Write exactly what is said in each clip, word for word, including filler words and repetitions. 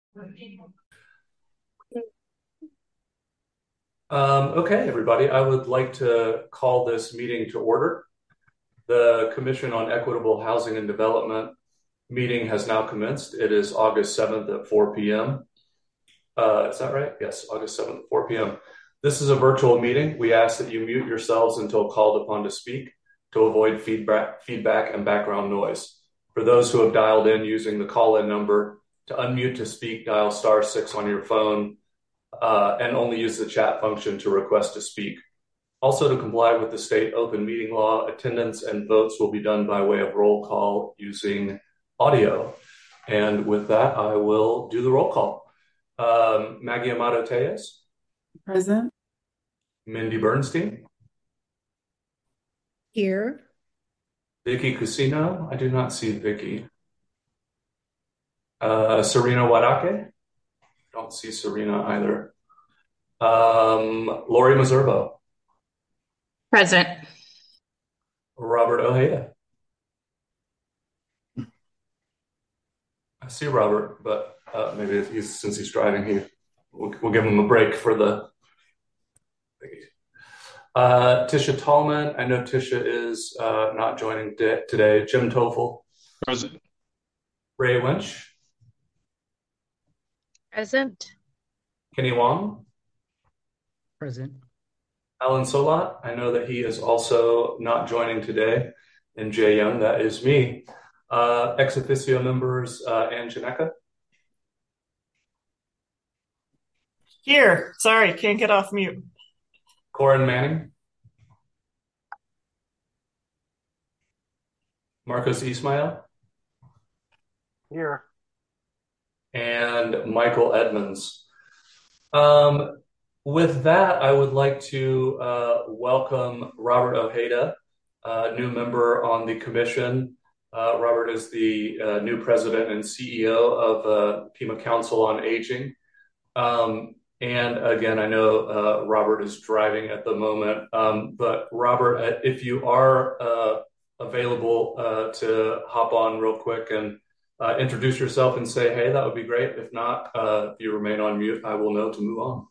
Um, okay, everybody, I would like to call this meeting to order. The Commission on Equitable Housing and Development meeting has now commenced. It is August seventh at four p.m. Uh, is that right? Yes, August seventh at four p.m. This is a virtual meeting. We ask that you mute yourselves until called upon to speak to avoid feedback, feedback and background noise. For those who have dialed in using the call-in number, to unmute to speak, dial star six on your phone. Uh, and only use the chat function to request to speak. Also, to comply with the state open meeting law, attendance and votes will be done by way of roll call using audio. And with that, I will do the roll call. Um, Maggie Amato Tejas. Present. Mindy Bernstein. Here. Vicky Cusino. I do not see Vicky. Uh, Serena Wadake. Don't see Serena either. Um, Lori Mazurbo. Present. Robert Ojeda. I see Robert, but uh, maybe he's, since he's driving, he we'll, we'll give him a break for the. Uh, Tisha Tallman. I know Tisha is uh, not joining de- today. Jim Toffel. Present. Ray Winch. Present. Kenny Wong. Present. Alan Solat. I know that he is also not joining today. And Jay Young, that is me. Uh, ex officio members, uh, Ann Janeka. Here. Sorry, can't get off mute. Corin Manning. Marcos Ismail. Here. And Michael Edmonds. Um, with that, I would like to uh, welcome Robert Ojeda, uh, new member on the commission. Uh, Robert is the uh, new president and C E O of uh, Pima Council on Aging. Um, and again, I know uh, Robert is driving at the moment, um, but Robert, if you are uh, available uh, to hop on real quick and uh, introduce yourself and say, hey, that would be great. If not, uh, if you remain on mute, I will know to move on.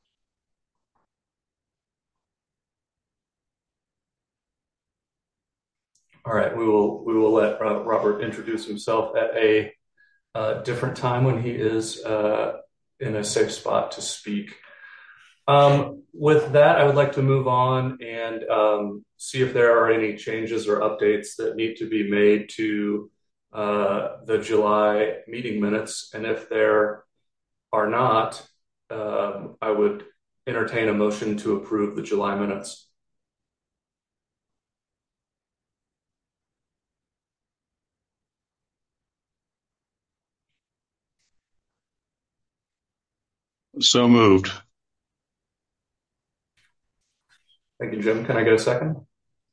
All right, we will we will let uh, Robert introduce himself at a uh, different time when he is uh, in a safe spot to speak. Um, with that, I would like to move on and um, see if there are any changes or updates that need to be made to uh, the July meeting minutes. And if there are not, um, I would entertain a motion to approve the July minutes. So moved. Thank you, Jim. Can I get a second?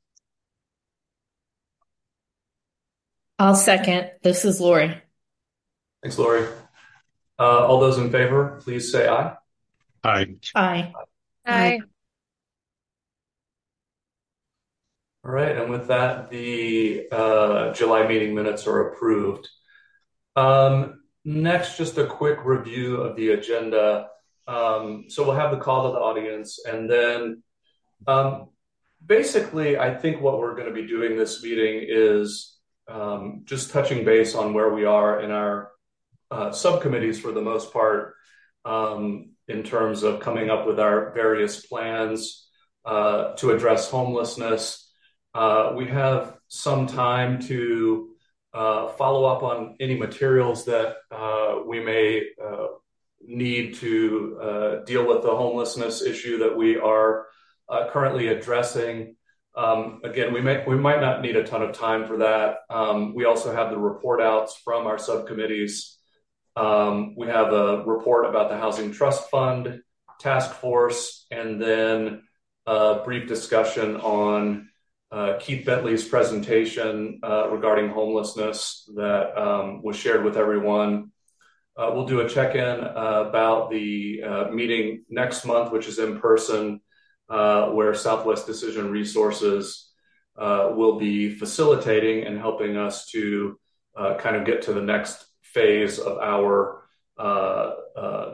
I'll second. This is Lori. Thanks, Lori. Uh, all those in favor, please say aye. Aye. Aye. Aye. All right, and with that, the uh, July meeting minutes are approved. Um, next, just a quick review of the agenda. Um, so we'll have the call to the audience, and then um, basically, I think what we're going to be doing this meeting is um, just touching base on where we are in our uh, subcommittees for the most part, um, in terms of coming up with our various plans uh, to address homelessness. Uh, we have some time to uh, follow up on any materials that uh, we may uh, need to uh, deal with the homelessness issue that we are uh, currently addressing. Um, again, we may we might not need a ton of time for that. Um, we also have the report outs from our subcommittees. Um, we have a report about the Housing Trust Fund task force, and then a brief discussion on uh, Keith Bentley's presentation uh, regarding homelessness that um, was shared with everyone. Uh, we'll do a check-in uh, about the uh, meeting next month, which is in person, uh, where Southwest Decision Resources uh, will be facilitating and helping us to uh, kind of get to the next phase of our uh,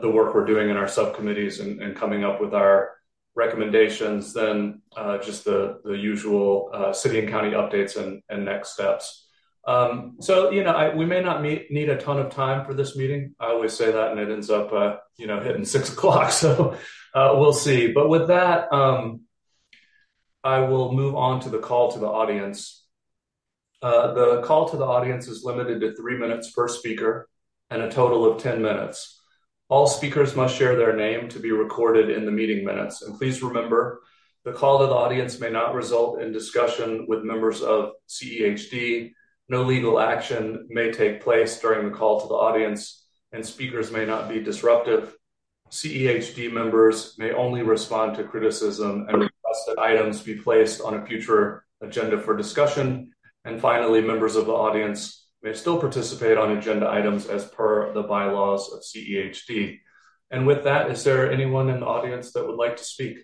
the work we're doing in our subcommittees and, and coming up with our recommendations, then uh, just the, the usual uh, city and county updates and, and next steps. Um, so, you know, I, we may not meet, need a ton of time for this meeting. I always say that, and it ends up, uh, you know, hitting six o'clock. So uh, we'll see. But with that, um, I will move on to the call to the audience. Uh, the call to the audience is limited to three minutes per speaker and a total of ten minutes. All speakers must share their name to be recorded in the meeting minutes. And please remember, the call to the audience may not result in discussion with members of C E H D. No legal action may take place during the call to the audience, and speakers may not be disruptive. C E H D members may only respond to criticism and request that items be placed on a future agenda for discussion. And finally, members of the audience may still participate on agenda items as per the bylaws of C E H D. And with that, is there anyone in the audience that would like to speak?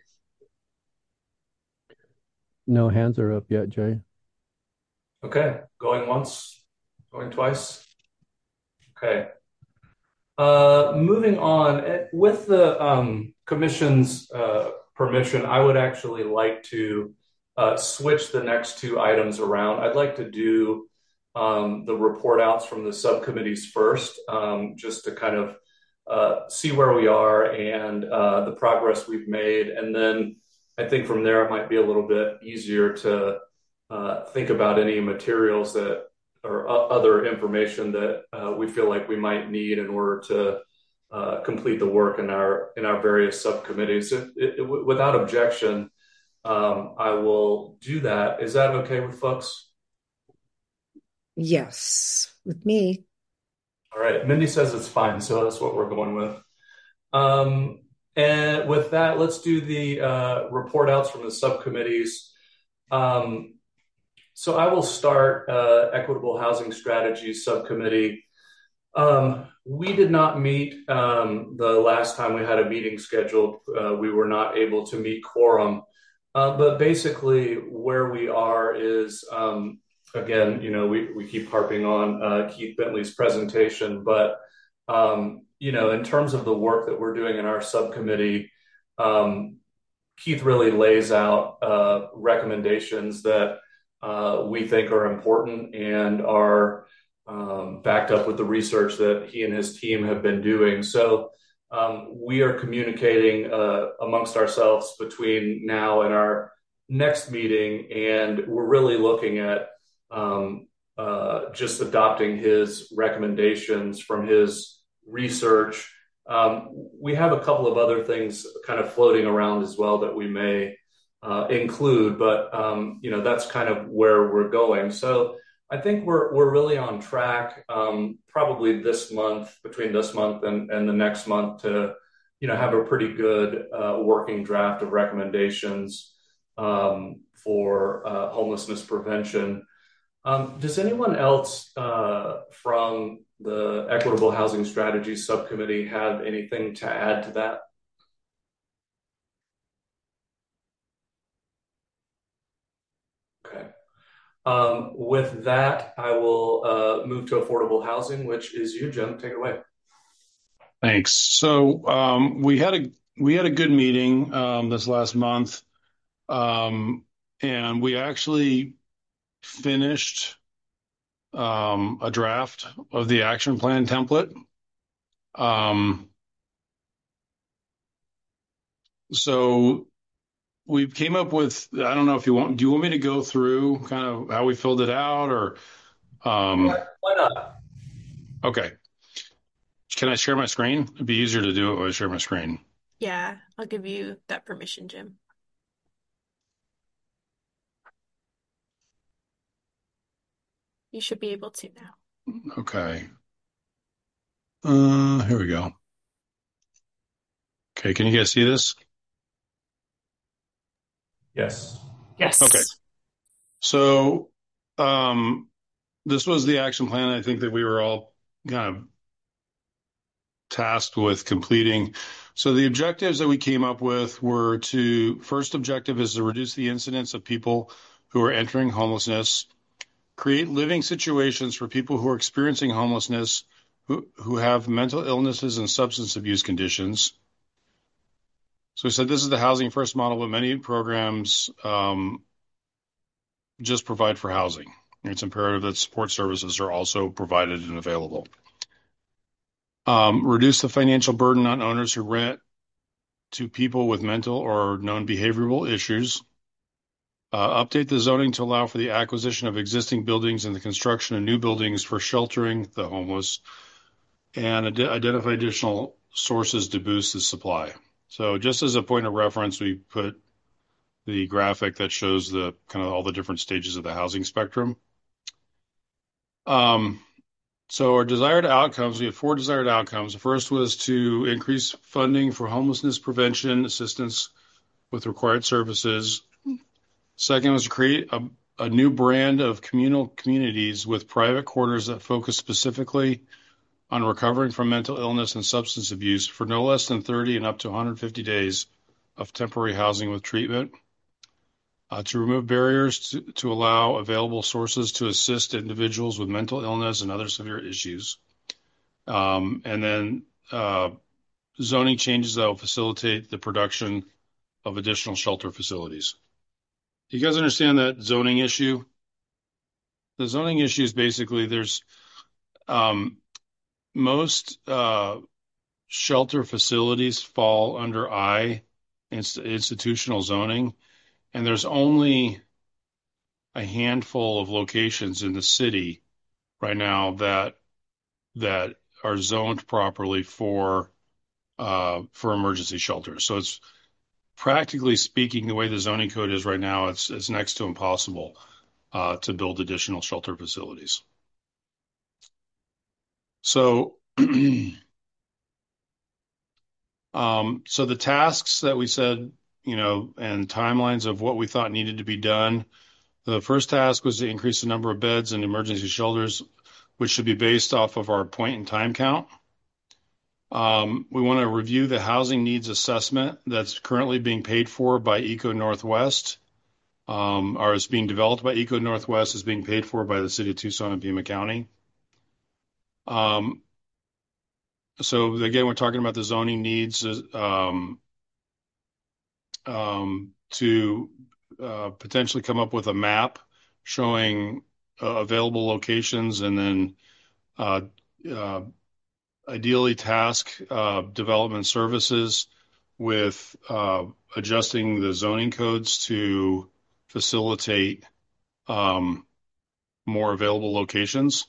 No hands are up yet, Jay. Okay, going once, going twice. Okay. Uh, moving on, with the um, commission's uh, permission, I would actually like to uh, switch the next two items around. I'd like to do um, the report outs from the subcommittees first, um, just to kind of uh, see where we are and uh, the progress we've made. And then I think from there, it might be a little bit easier to uh, think about any materials that or uh, other information that uh, we feel like we might need in order to uh, complete the work in our in our various subcommittees. If, it, it, without objection, um, I will do that. Is that okay with folks? Yes, with me. All right. Mindy says it's fine, so that's what we're going with. Um, and with that, let's do the uh, report outs from the subcommittees. Um, so I will start uh, Equitable Housing Strategies Subcommittee. Um, we did not meet um, the last time we had a meeting scheduled. Uh, we were not able to meet quorum. Uh, but basically where we are is, um, again, you know, we, we keep harping on uh, Keith Bentley's presentation, but, um, you know, in terms of the work that we're doing in our subcommittee, um, Keith really lays out uh, recommendations that uh, we think are important and are um, backed up with the research that he and his team have been doing. So um, we are communicating uh, amongst ourselves between now and our next meeting, and we're really looking at um, uh, just adopting his recommendations from his research. Um, we have a couple of other things kind of floating around as well that we may uh, include, but um, you know, that's kind of where we're going. So I think we're we're really on track. Um, probably this month, between this month and, and the next month, to you know have a pretty good uh, working draft of recommendations um, for uh, homelessness prevention. Um, does anyone else uh, from the Equitable Housing Strategies Subcommittee have anything to add to that? Okay. Um, with that, I will uh, move to affordable housing, which is you, Jim. Take it away. Thanks. So um, we had a we had a good meeting um, this last month, um, and we actually finished um, a draft of the action plan template. Um, so we came up with, I don't know if you want, do you want me to go through kind of how we filled it out, or? Um, Yeah, why not? Okay. Can I share my screen? It'd be easier to do it when I share my screen. Yeah, I'll give you that permission, Jim. You should be able to now. Okay. Uh, here we go. Okay, can you guys see this? Yes. Yes. Okay. So, um, this was the action plan I think that we were all kind of tasked with completing. So the objectives that we came up with were to, first objective is to reduce the incidence of people who are entering homelessness, create living situations for people who are experiencing homelessness, who, who have mental illnesses and substance abuse conditions. So we said this is the housing first model, but many programs um, just provide for housing. It's imperative that support services are also provided and available. Um, reduce the financial burden on owners who rent to people with mental or known behavioral issues. Uh, update the zoning to allow for the acquisition of existing buildings and the construction of new buildings for sheltering the homeless, and ad- identify additional sources to boost the supply. So just as a point of reference, we put the graphic that shows the kind of all the different stages of the housing spectrum. Um, so our desired outcomes, we had four desired outcomes. The first was to increase funding for homelessness prevention, assistance with required services. Second was to create a, a new brand of communal communities with private quarters that focus specifically on recovering from mental illness and substance abuse for no less than thirty and up to one hundred fifty days of temporary housing with treatment. Uh, to remove barriers to, to allow available sources to assist individuals with mental illness and other severe issues. Um, and then uh, zoning changes that will facilitate the production of additional shelter facilities. You guys understand that zoning issue? The zoning issue is basically there's um, most uh, shelter facilities fall under I, inst- institutional zoning, and there's only a handful of locations in the city right now that that are zoned properly for uh, for emergency shelters. So it's practically speaking, the way the zoning code is right now, it's it's next to impossible uh, to build additional shelter facilities. So, um, so the tasks that we said, you know, and timelines of what we thought needed to be done. The first task was to increase the number of beds in emergency shelters, which should be based off of our point in time count. Um, we want to review the housing needs assessment that's currently being paid for by Eco Northwest, um, or is being developed by Eco Northwest, is being paid for by the city of Tucson and Pima County. Um, so again, we're talking about the zoning needs um, um, to uh, potentially come up with a map showing uh, available locations, and then uh, uh, ideally task uh, development services with uh, adjusting the zoning codes to facilitate um, more available locations.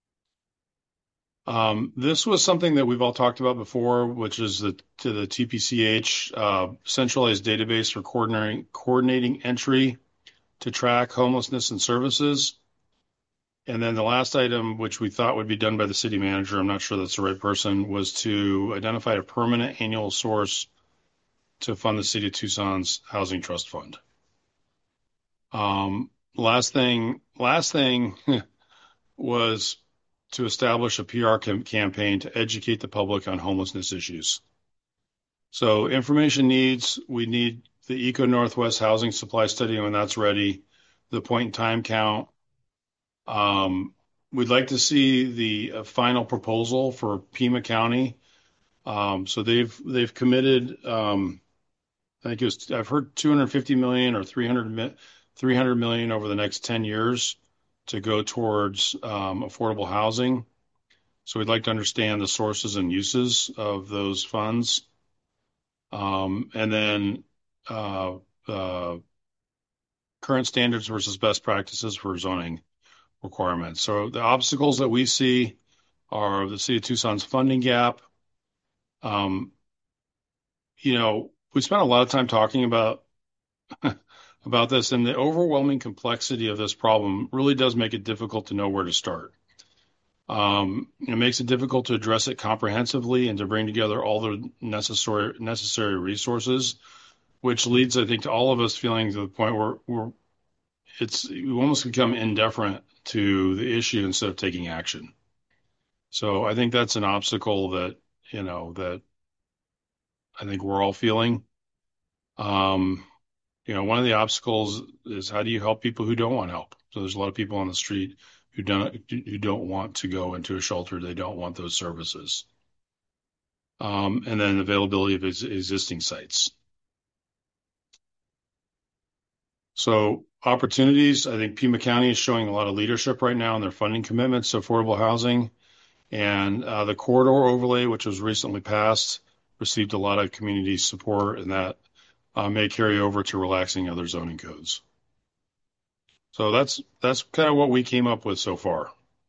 Um, this was something that we've all talked about before, which is the to the T P C H uh, centralized database for coordinating coordinating entry to track homelessness and services. And then the last item, which we thought would be done by the city manager, I'm not sure that's the right person, was to identify a permanent annual source to fund the city of Tucson's housing trust fund. Um, last thing, last thing was to establish a P R cam- campaign to educate the public on homelessness issues. So information needs, we need the Eco Northwest housing supply study when that's ready, the point in time count. Um, we'd like to see the uh, final proposal for Pima County. Um, so they've they've committed. Um, I think it was I've heard two hundred fifty million or three hundred, three hundred million over the next ten years to go towards um, affordable housing. So we'd like to understand the sources and uses of those funds. Um, and then uh, uh, current standards versus best practices for zoning requirements. So the obstacles that we see are the city of Tucson's funding gap. Um, you know, we spent a lot of time talking about about this, and the overwhelming complexity of this problem really does make it difficult to know where to start. Um, it makes it difficult to address it comprehensively and to bring together all the necessary necessary resources, which leads, I think, to all of us feeling to the point where we're it's we almost become indifferent to the issue instead of taking action. So I think that's an obstacle that, you know, that I think we're all feeling. Um, you know, one of the obstacles is how do you help people who don't want help? So there's a lot of people on the street who don't who don't want to go into a shelter. They don't want those services. Um, and then availability of ex existing sites. So opportunities, I think Pima County is showing a lot of leadership right now in their funding commitments to affordable housing. And uh, the corridor overlay, which was recently passed, received a lot of community support, and that uh, may carry over to relaxing other zoning codes. So that's that's kind of what we came up with so far.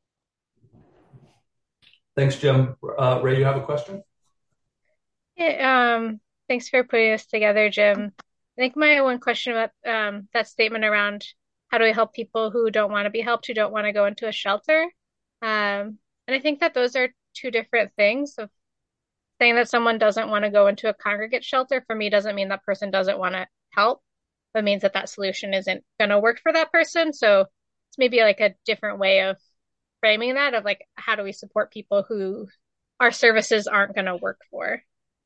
Thanks, Jim. Uh, Ray, you have a question? Yeah, um, thanks for putting this together, Jim. I think my one question about um, that statement around how do we help people who don't want to be helped, who don't want to go into a shelter? Um, and I think that those are two different things. Of saying that someone doesn't want to go into a congregate shelter for me doesn't mean that person doesn't want to help. It means that that solution isn't going to work for that person. So it's maybe like a different way of framing that of like, how do we support people who our services aren't going to work for?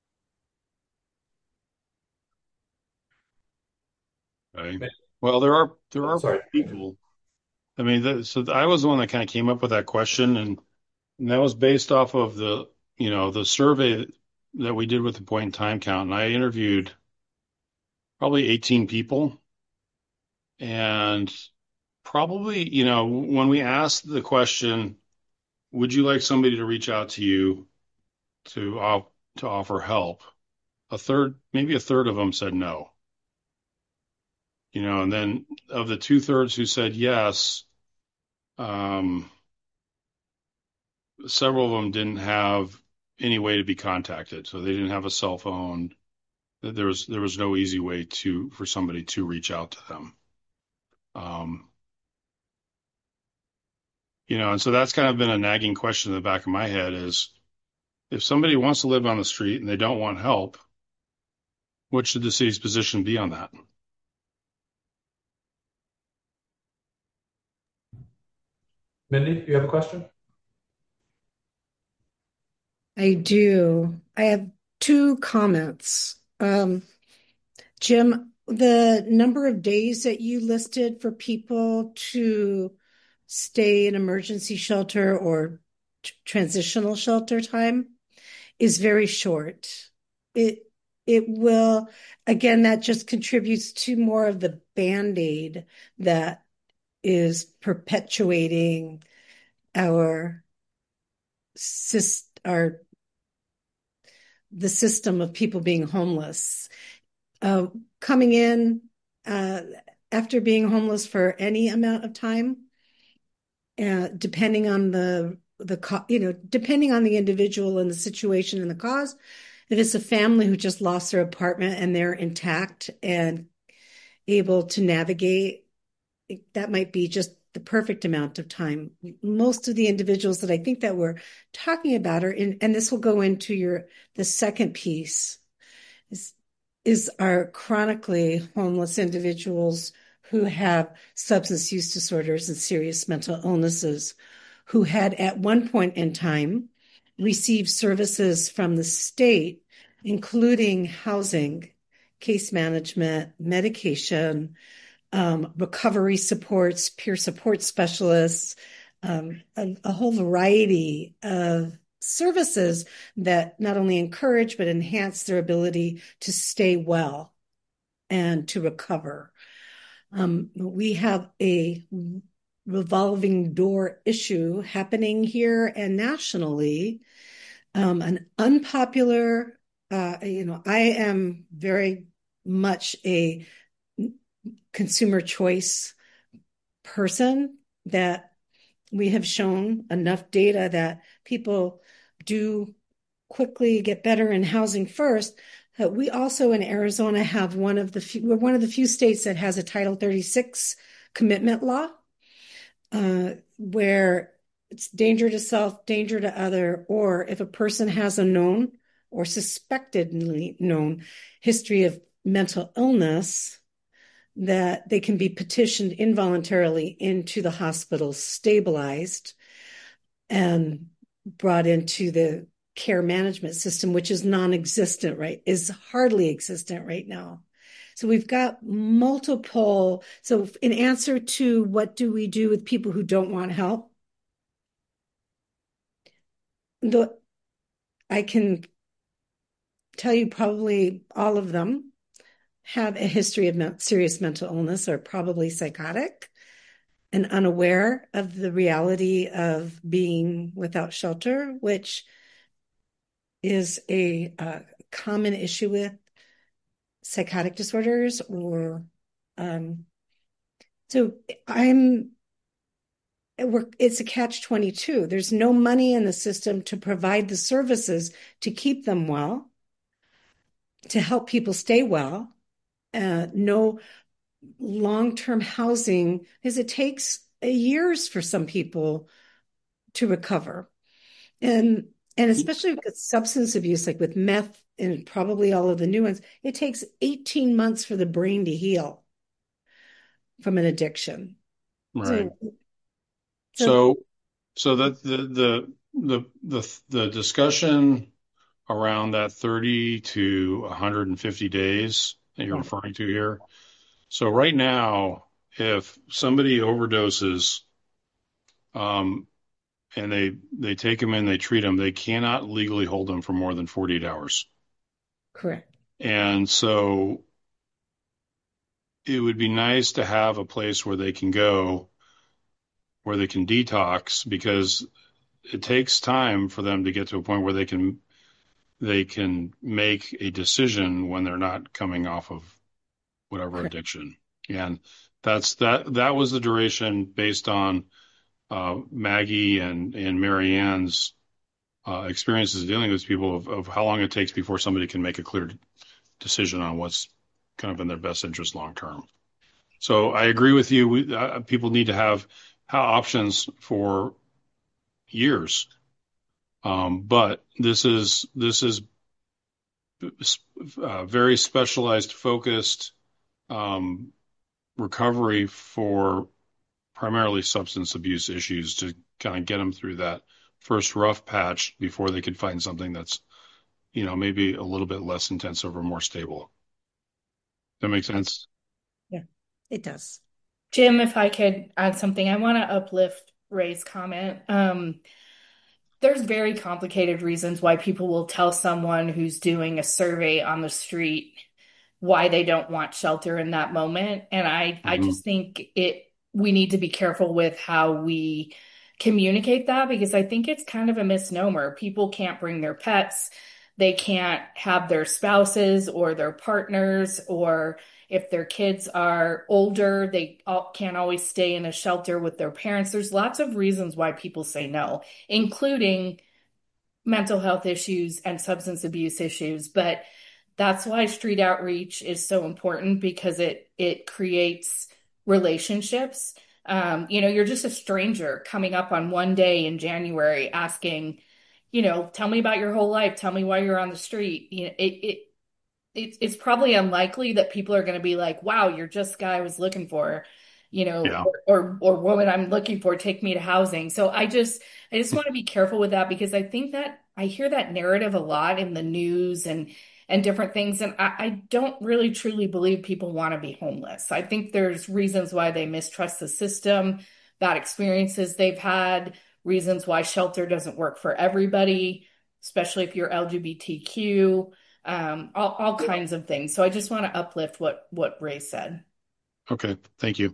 Okay. Well, there are there Oh, are sorry. people. I mean, the, so I was the one that kind of came up with that question, and, and that was based off of the you know the survey that we did with the point in time count, and I interviewed probably eighteen people, and probably you know when we asked the question, would you like somebody to reach out to you to op to offer help? A third, maybe a third of them said no. You know, and then of the two thirds who said yes, um, several of them didn't have any way to be contacted, so they didn't have a cell phone. There was there was no easy way to for somebody to reach out to them. Um, you know, and so that's kind of been a nagging question in the back of my head is if somebody wants to live on the street and they don't want help, what should the city's position be on that? Mindy, do you have a question? I do. I have two comments. Um, Jim, the number of days that you listed for people to stay in emergency shelter or t- transitional shelter time is very short. It it will, again, that just contributes to more of the Band-Aid that is perpetuating our sys- our the system of people being homeless. Uh, coming in uh, after being homeless for any amount of time, uh, depending on the the you know depending on the individual and the situation and the cause. If it's a family who just lost their apartment and they're intact and able to navigate, that might be just the perfect amount of time. Most of the individuals that I think that we're talking about are in, and this will go into your the second piece, is is our chronically homeless individuals who have substance use disorders and serious mental illnesses, who had at one point in time received services from the state, including housing, case management, medication, um, recovery supports, peer support specialists, um, a, a whole variety of services that not only encourage but enhance their ability to stay well and to recover. Um, we have a revolving door issue happening here and nationally. Um, an unpopular, uh, you know, I am very much a consumer choice person, that we have shown enough data that people do quickly get better in housing first. Uh, we also in Arizona have one of the few, we're one of the few states that has a Title thirty-six commitment law, uh, where it's danger to self, danger to other, or if a person has a known or suspectedly known history of mental illness, that they can be petitioned involuntarily into the hospital, stabilized, and brought into the care management system, which is non-existent, right? Is hardly existent right now. So we've got multiple. So in answer to what do we do with people who don't want help, the I can tell you probably all of them have a history of men- serious mental illness, or probably psychotic and unaware of the reality of being without shelter, which is a uh, common issue with psychotic disorders. Or um, so I'm it's a catch twenty-two. There's no money in the system to provide the services to keep them well, to help people stay well. Uh, no long-term housing, because it takes years for some people to recover. And and especially with substance abuse, like with meth and probably all of the new ones, it takes eighteen months for the brain to heal from an addiction. Right. So, So, so that the the the the the discussion around that thirty to one hundred fifty days that you're yeah, referring to here. So right now, if somebody overdoses, um, and they they take them in, they treat them, they cannot legally hold them for more than forty-eight hours. correct. And so it would be nice to have a place where they can go, where they can detox, because it takes time for them to get to a point where they can they can make a decision when they're not coming off of whatever Correct. addiction. And that's that that was the duration based on uh, Maggie and and Marianne's uh, experiences dealing with people of, of how long it takes before somebody can make a clear decision on what's kind of in their best interest long term. So I agree with you. We, uh, people need to have, have options for years. Um, but this is this is uh, very specialized, focused um, recovery for primarily substance abuse issues to kind of get them through that first rough patch before they could find something that's, you know, maybe a little bit less intensive or more stable. That makes sense? Yeah, it does. Jim, if I could add something, I want to uplift Ray's comment. Um, there's very complicated reasons why people will tell someone who's doing a survey on the street why they don't want shelter in that moment. And I, I Mm-hmm. just think it, we need to be careful with how we communicate that, because I think it's kind of a misnomer. People can't bring their pets. They can't have their spouses or their partners, or if their kids are older, they all, can't always stay in a shelter with their parents. There's lots of reasons why people say no, including mental health issues and substance abuse issues. But that's why street outreach is so important, because it it creates relationships. Um, you know, you're just a stranger coming up on one day in January asking, you know, tell me about your whole life. Tell me why you're on the street. You know, it it it's it's probably unlikely that people are going to be like, wow, you're just the guy I was looking for, you know, Yeah. or, or or woman I'm looking for, take me to housing. So I just I just want to be careful with that, because I think that I hear that narrative a lot in the news and and different things, and I, I don't really truly believe people want to be homeless. I think there's reasons why they mistrust the system, bad experiences they've had, reasons why shelter doesn't work for everybody, especially if you're L G B T Q. Um, all, all kinds of things. So I just want to uplift what what Ray said. Okay. Thank you.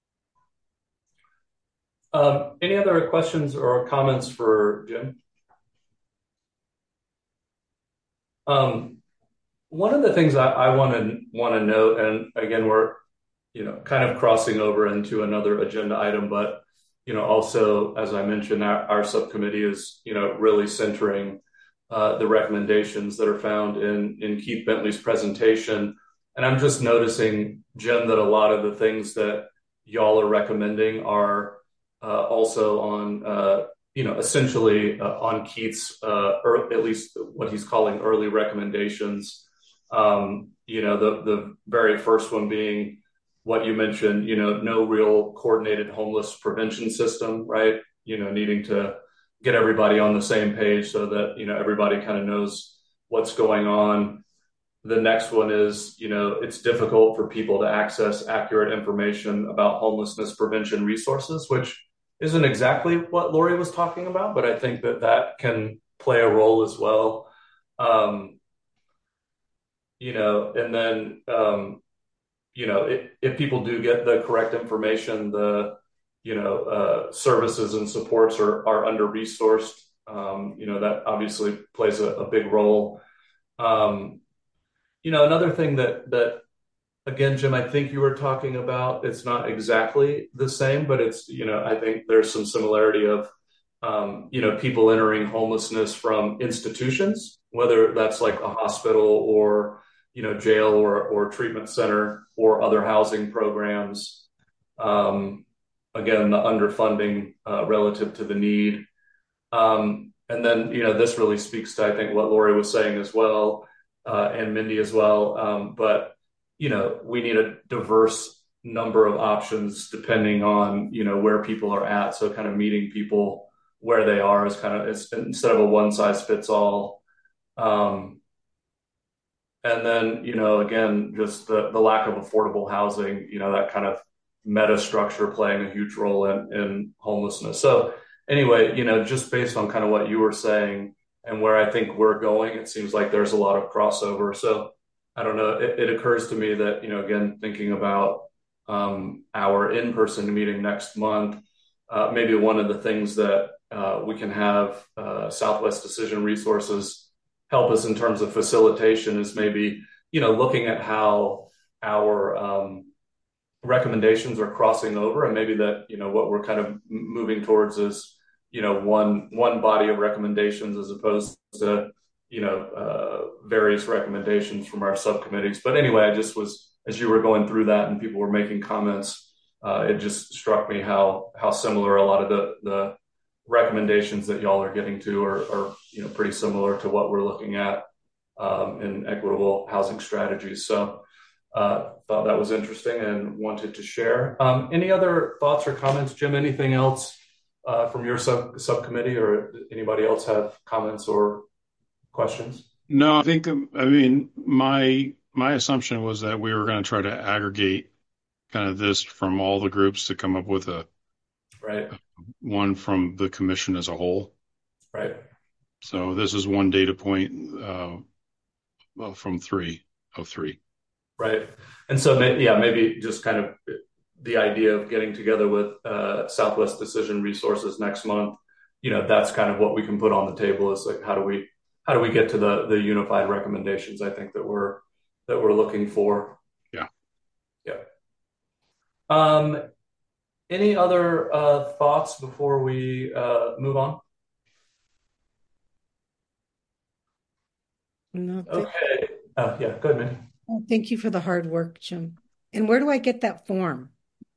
Um, any other questions or comments for Jim? Um, one of the things I, I want to want to note, and again, we're you know kind of crossing over into another agenda item, but you know also, as I mentioned, our, our subcommittee is you know really centering uh, the recommendations that are found in in Keith Bentley's presentation, and I'm just noticing, Jim, that a lot of the things that y'all are recommending are uh, also on uh, you know essentially uh, on Keith's uh, or at least what he's calling early recommendations. Um, you know, the, the very first one being what you mentioned, you know, no real coordinated homeless prevention system, right? You know, needing to get everybody on the same page so that, you know, everybody kind of knows what's going on. The next one is, you know, it's difficult for people to access accurate information about homelessness prevention resources, which isn't exactly what Lori was talking about, but I think that that can play a role as well. Um, you know, and then, um, you know, if, if people do get the correct information, the, you know, uh, services and supports are, are under-resourced. Um, you know, that obviously plays a, a big role. Um, you know, another thing that, that, again, Jim, I think you were talking about, it's not exactly the same, but it's, you know, I think there's some similarity of, um, you know, people entering homelessness from institutions, whether that's like a hospital or, you know, jail or, or treatment center or other housing programs. Um, again, the underfunding uh, relative to the need. Um, and then, you know, this really speaks to, I think, what Lori was saying as well, uh, and Mindy as well. Um, but, you know, we need a diverse number of options depending on, you know, where people are at. So kind of meeting people where they are is kind of, it's, instead of a one size fits all. Um, and then, you know, again, just the, the lack of affordable housing, you know, that kind of meta structure playing a huge role in, in homelessness. So anyway, you know, just based on kind of what you were saying and where I think we're going, it seems like there's a lot of crossover. So I don't know, it, it occurs to me that, you know, again, thinking about um, our in-person meeting next month, uh, maybe one of the things that uh, we can have uh, Southwest Decision Resources help us in terms of facilitation is maybe, you know, looking at how our um, recommendations are crossing over, and maybe that, you know, what we're kind of moving towards is, you know, one one body of recommendations as opposed to, you know, uh, various recommendations from our subcommittees. But anyway, I just was, as you were going through that and people were making comments, uh, it just struck me how how similar a lot of the the recommendations that y'all are getting to are, are you know, pretty similar to what we're looking at um, in equitable housing strategies. So uh, thought that was interesting and wanted to share. Um, any other thoughts or comments, Jim? Anything else uh, from your sub subcommittee, or anybody else have comments or questions? No, I think, I mean, my my assumption was that we were going to try to aggregate kind of this from all the groups to come up with a right one from the commission as a whole. Right. So this is one data point uh, well, from three of three. Right. And so, yeah, maybe just kind of the idea of getting together with uh, Southwest Decision Resources next month, you know, that's kind of what we can put on the table is like, how do we, how do we get to the, the unified recommendations, I think that we're, that we're looking for. Yeah. Yeah. Um, any other uh, thoughts before we uh, move on? No, okay. Uh, yeah, go ahead, Mindy. Well, thank you for the hard work, Jim. And where do I get that form?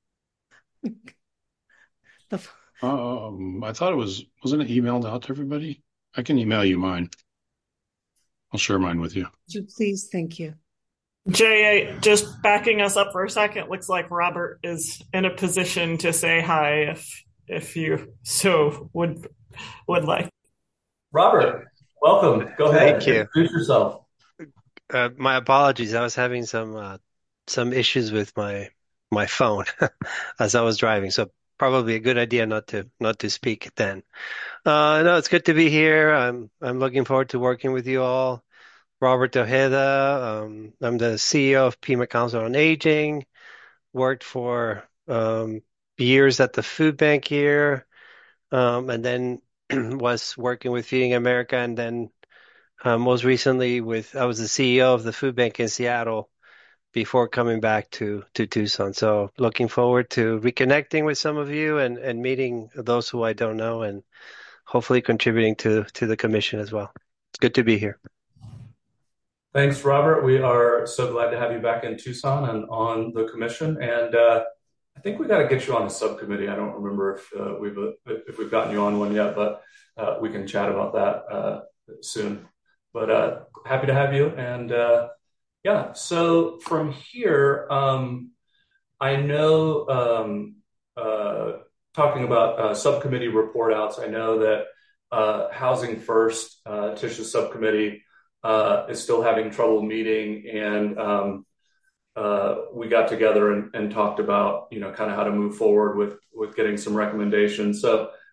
the, Um, I thought it was, wasn't it emailed out to everybody? I can email you mine. I'll share mine with you. Would you please? Thank you. Jay, just backing us up for a second, looks like Robert is in a position to say hi if if you so would would like. Robert, welcome. Go ahead. Thank you. Introduce yourself. Uh, my apologies. I was having some uh, some issues with my my phone as I was driving, so probably a good idea not to not to speak then. Uh, no, it's good to be here. I'm I'm looking forward to working with you all. Robert Ojeda. Um, I'm the C E O of Pima Council on Aging. Worked for um, years at the food bank here, um, and then was working with Feeding America, and then uh, most recently with I was the C E O of the food bank in Seattle before coming back to to Tucson. So looking forward to reconnecting with some of you and and meeting those who I don't know, and hopefully contributing to to the commission as well. It's good to be here. Thanks, Robert. We are so glad to have you back in Tucson and on the commission. And uh, I think we got to get you on a subcommittee. I don't remember if uh, we've uh, if we've gotten you on one yet, but uh, we can chat about that uh, soon. But uh, happy to have you. And uh, yeah, so from here, um, I know um, uh, talking about uh, subcommittee report outs, I know that uh, Housing First, uh, Tish's subcommittee, Uh, is still having trouble meeting, and um, uh, we got together and, and talked about, you know, kind of how to move forward with with getting some recommendations. So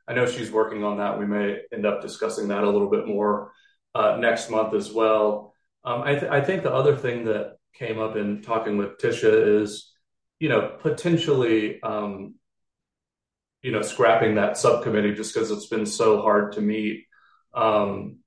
I know she's working on that. We may end up discussing that a little bit more uh, next month as well. Um, I, th- I think the other thing that came up in talking with Tisha is, you know, potentially, um, you know, scrapping that subcommittee just because it's been so hard to meet. Um,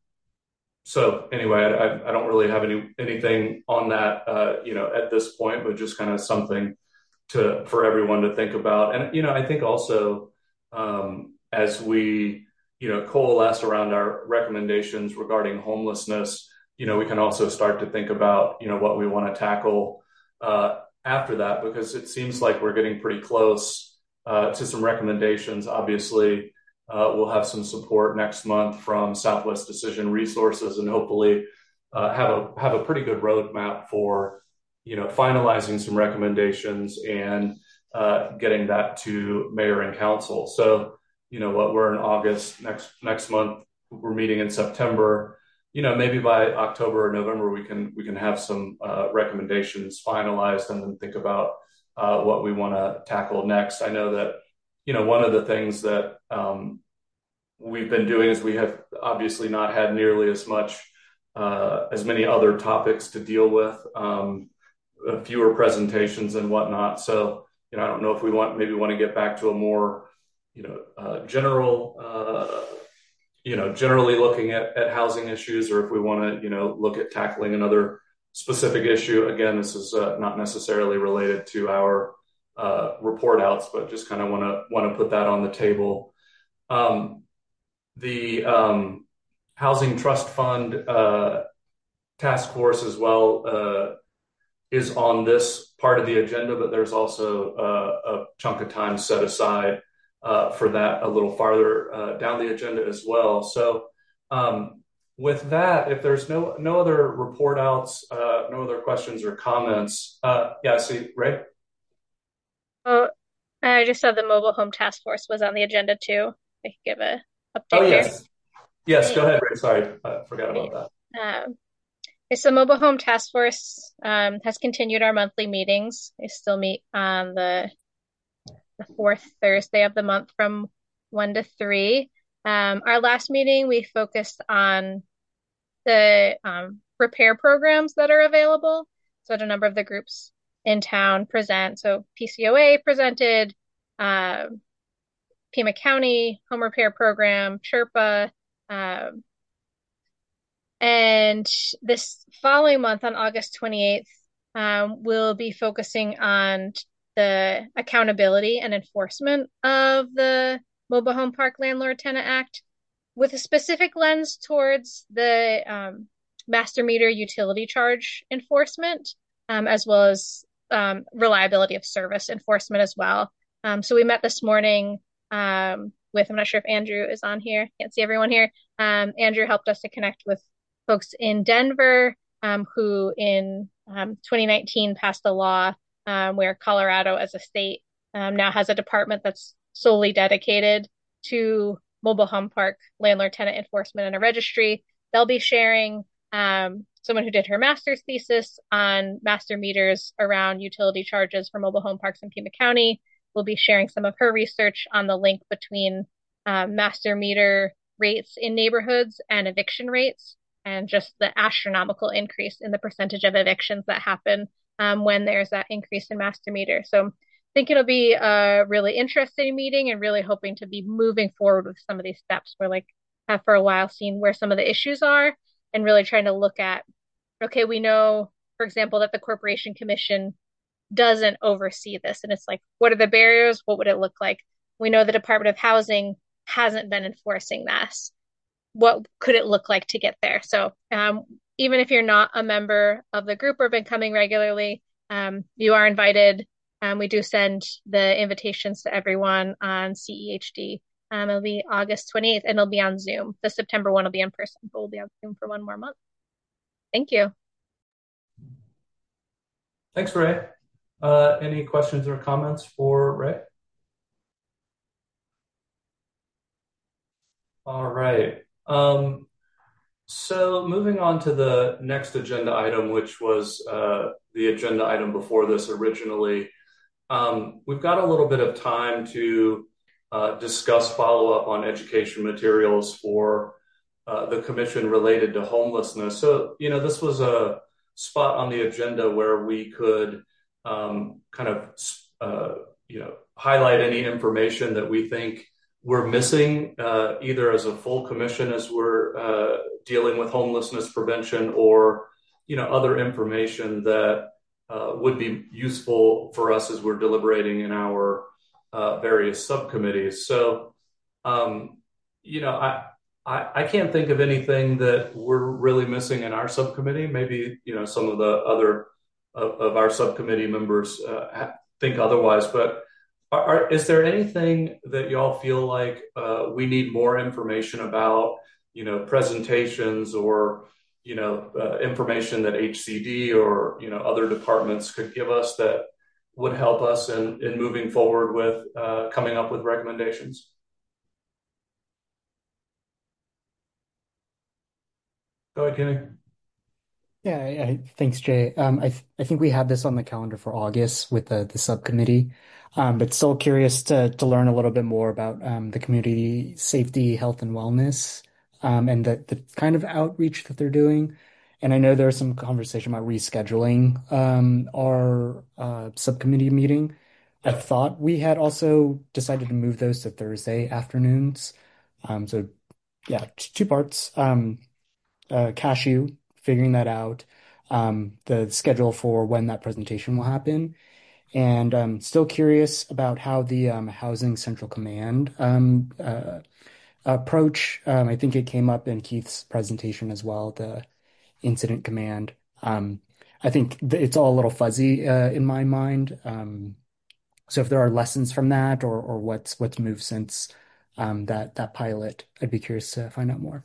so anyway, I, I don't really have any anything on that, uh, you know, at this point, but just kind of something to for everyone to think about. And you know, I think also um, as we, you know, coalesce around our recommendations regarding homelessness, you know, we can also start to think about, you know, what we want to tackle uh, after that, because it seems like we're getting pretty close uh, to some recommendations. Obviously, uh, we'll have some support next month from Southwest Decision Resources, and hopefully uh, have a have a pretty good roadmap for, you know, finalizing some recommendations and uh, getting that to mayor and council. So, you know, what we're in August, next next month, we're meeting in September. You know, maybe by October or November, we can we can have some uh, recommendations finalized and then think about uh, what we want to tackle next. I know that, you know, one of the things that um, we've been doing is we have obviously not had nearly as much, uh, as many other topics to deal with, um, fewer presentations and whatnot. So, you know, I don't know if we want maybe want to get back to a more, you know, uh, general. Uh, you know, generally looking at, at housing issues, or if we want to, you know, look at tackling another specific issue. Again, this is uh, not necessarily related to our uh, report outs, but just kind of want to want to put that on the table. Um, the um, Housing Trust Fund uh, task force as well uh, is on this part of the agenda, but there's also uh, a chunk of time set aside Uh, for that a little farther uh, down the agenda as well. So um, with that, if there's no no other report outs, uh, no other questions or comments, uh, yeah, see, Ray? Oh, I just saw the mobile home task force was on the agenda too. I could give a update Oh, there. yes. Yes, go ahead, Ray. Sorry, I forgot about that. Um, okay, so mobile home task force um, has continued our monthly meetings. We still meet on the the fourth Thursday of the month from one to three. Um, our last meeting, we focused on the um, repair programs that are available. So a number of the groups in town present. So P C O A presented, uh, Pima County Home Repair Program, Chirpa, um, and this following month on August twenty-eighth, um, we'll be focusing on the accountability and enforcement of the Mobile Home Park Landlord Tenant Act with a specific lens towards the um, master meter utility charge enforcement, um, as well as um, reliability of service enforcement as well. Um, so we met this morning um, with, I'm not sure if Andrew is on here. Can't see everyone here. Um, Andrew helped us to connect with folks in Denver um, who in um, twenty nineteen passed a law Um, where Colorado as a state um, now has a department that's solely dedicated to mobile home park landlord tenant enforcement and a registry. They'll be sharing um, someone who did her master's thesis on master meters around utility charges for mobile home parks in Pima County. Will be sharing some of her research on the link between um, master meter rates in neighborhoods and eviction rates, and just the astronomical increase in the percentage of evictions that happen Um, when there's that increase in master meter. So I think it'll be a really interesting meeting and really hoping to be moving forward with some of these steps. We're like, have for a while seen where some of the issues are and really trying to look at, okay, we know, for example, that the Corporation Commission doesn't oversee this. And it's like, what are the barriers? What would it look like? We know the Department of Housing hasn't been enforcing this. What could it look like to get there? So um, even if you're not a member of the group or been coming regularly, um, you are invited. Um, we do send the invitations to everyone on C E H D. Um, it'll be August twenty-eighth and it'll be on Zoom. The September one will be in person, but we'll be on Zoom for one more month. Thank you. Thanks, Ray. Uh, any questions or comments for Ray? All right. Um, so moving on to the next agenda item, which was uh, the agenda item before this originally. Um, we've got a little bit of time to uh, discuss follow-up on education materials for uh, the commission related to homelessness. So, you know, this was a spot on the agenda where we could um, kind of, uh, you know, highlight any information that we think we're missing, uh, either as a full commission as we're uh, dealing with homelessness prevention, or, you know, other information that uh, would be useful for us as we're deliberating in our uh, various subcommittees. So, um, you know, I, I I can't think of anything that we're really missing in our subcommittee. Maybe, you know, some of the other of, of our subcommittee members uh, think otherwise, but are, are, is there anything that y'all feel like uh, we need more information about, you know, presentations or, you know, uh, information that H C D or, you know, other departments could give us that would help us in, in moving forward with uh, coming up with recommendations? Go ahead, Kenny. Yeah, I, I, thanks, Jay. Um, I th I think we had this on the calendar for August with the the subcommittee, um, but still curious to to learn a little bit more about um, the community safety, health, and wellness, um, and the the kind of outreach that they're doing. And I know there's some conversation about rescheduling um, our uh, subcommittee meeting. I Yep. thought we had also decided to move those to Thursday afternoons. Um, so yeah, t- two parts. Um, uh, Cashew, figuring that out, um, the schedule for when that presentation will happen, and um, still curious about how the um, Housing Central Command um, uh, approach. Um, I think it came up in Keith's presentation as well, the incident command. Um, I think th it's all a little fuzzy uh, in my mind. Um, so if there are lessons from that, or or what's what's moved since um, that that pilot, I'd be curious to find out more.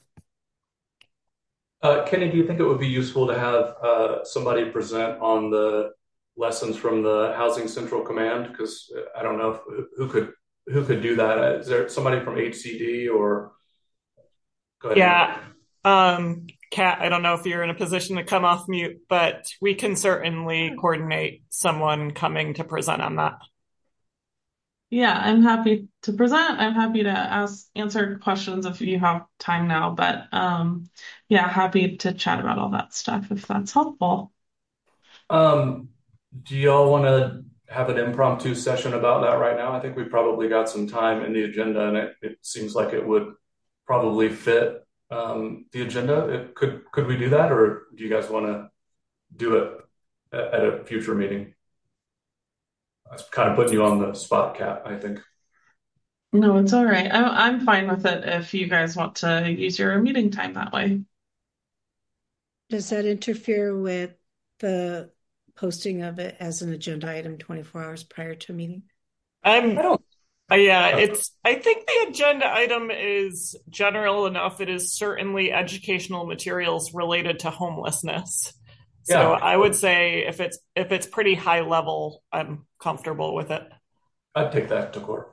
Uh, Kenny, do you think it would be useful to have uh, somebody present on the lessons from the Housing Central Command? Because I don't know if, who could who could do that. Uh, Is there somebody from H C D or go ahead? Yeah. Um, Kat, I don't know if you're in a position to come off mute, but we can certainly coordinate someone coming to present on that. Yeah, I'm happy to present. I'm happy to ask, answer questions if you have time now, but um, yeah, happy to chat about all that stuff if that's helpful. Um, do y'all want to have an impromptu session about that right now? I think we probably got some time in the agenda, and it, it seems like it would probably fit um, the agenda. It, could could we do that, or do you guys want to do it at, at a future meeting? I was kind of putting you on the spot, Kat, I think. No, it's all right. I'm I'm fine with it if you guys want to use your meeting time that way. Does that interfere with the posting of it as an agenda item twenty-four hours prior to a meeting? I'm I don't. Uh, yeah, it's, I think the agenda item is general enough. It is certainly educational materials related to homelessness. So Yeah, I would say if it's, if it's pretty high level, I'm comfortable with it. I'd take that to court.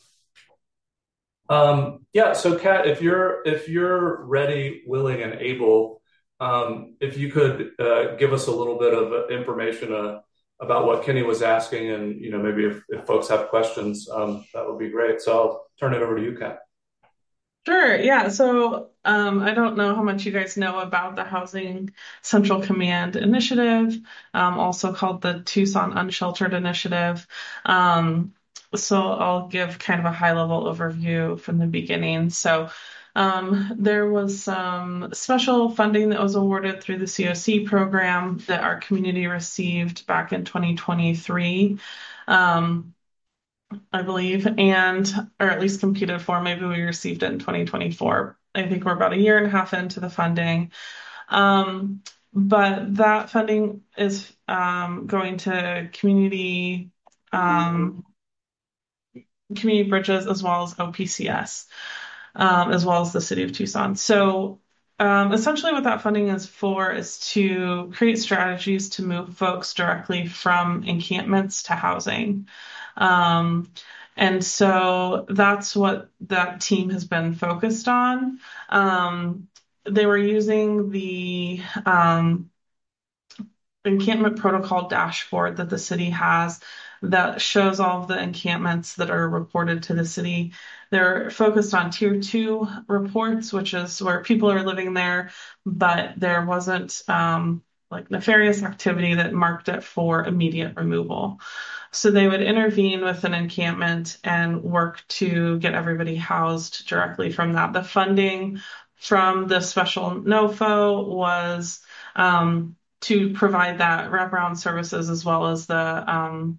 Um, yeah, so Kat, if you're if you're ready, willing, and able, um, if you could uh, give us a little bit of information uh, about what Kenny was asking, and you know maybe if, if folks have questions, um, that would be great. So I'll turn it over to you, Kat. Sure, yeah. So um, I don't know how much you guys know about the Housing Central Command Initiative, um, also called the Tucson Unsheltered Initiative. Um, so I'll give kind of a high-level overview from the beginning. So um, there was some special funding that was awarded through the C O C program that our community received back in twenty twenty-three. Um, I believe, and or at least competed for. Maybe we received it in twenty twenty-four. I think we're about a year and a half into the funding. Um, but that funding is um, going to community um, community bridges as well as O P C S, um, as well as the city of Tucson. So um, essentially what that funding is for is to create strategies to move folks directly from encampments to housing. Um, and so that's what that team has been focused on. Um, they were using the um, encampment protocol dashboard that the city has that shows all of the encampments that are reported to the city. They're focused on tier two reports, which is where people are living there, but there wasn't um, like nefarious activity that marked it for immediate removal. So they would intervene with an encampment and work to get everybody housed directly from that. The funding from the special NOFO was um, to provide that wraparound services as well as the um,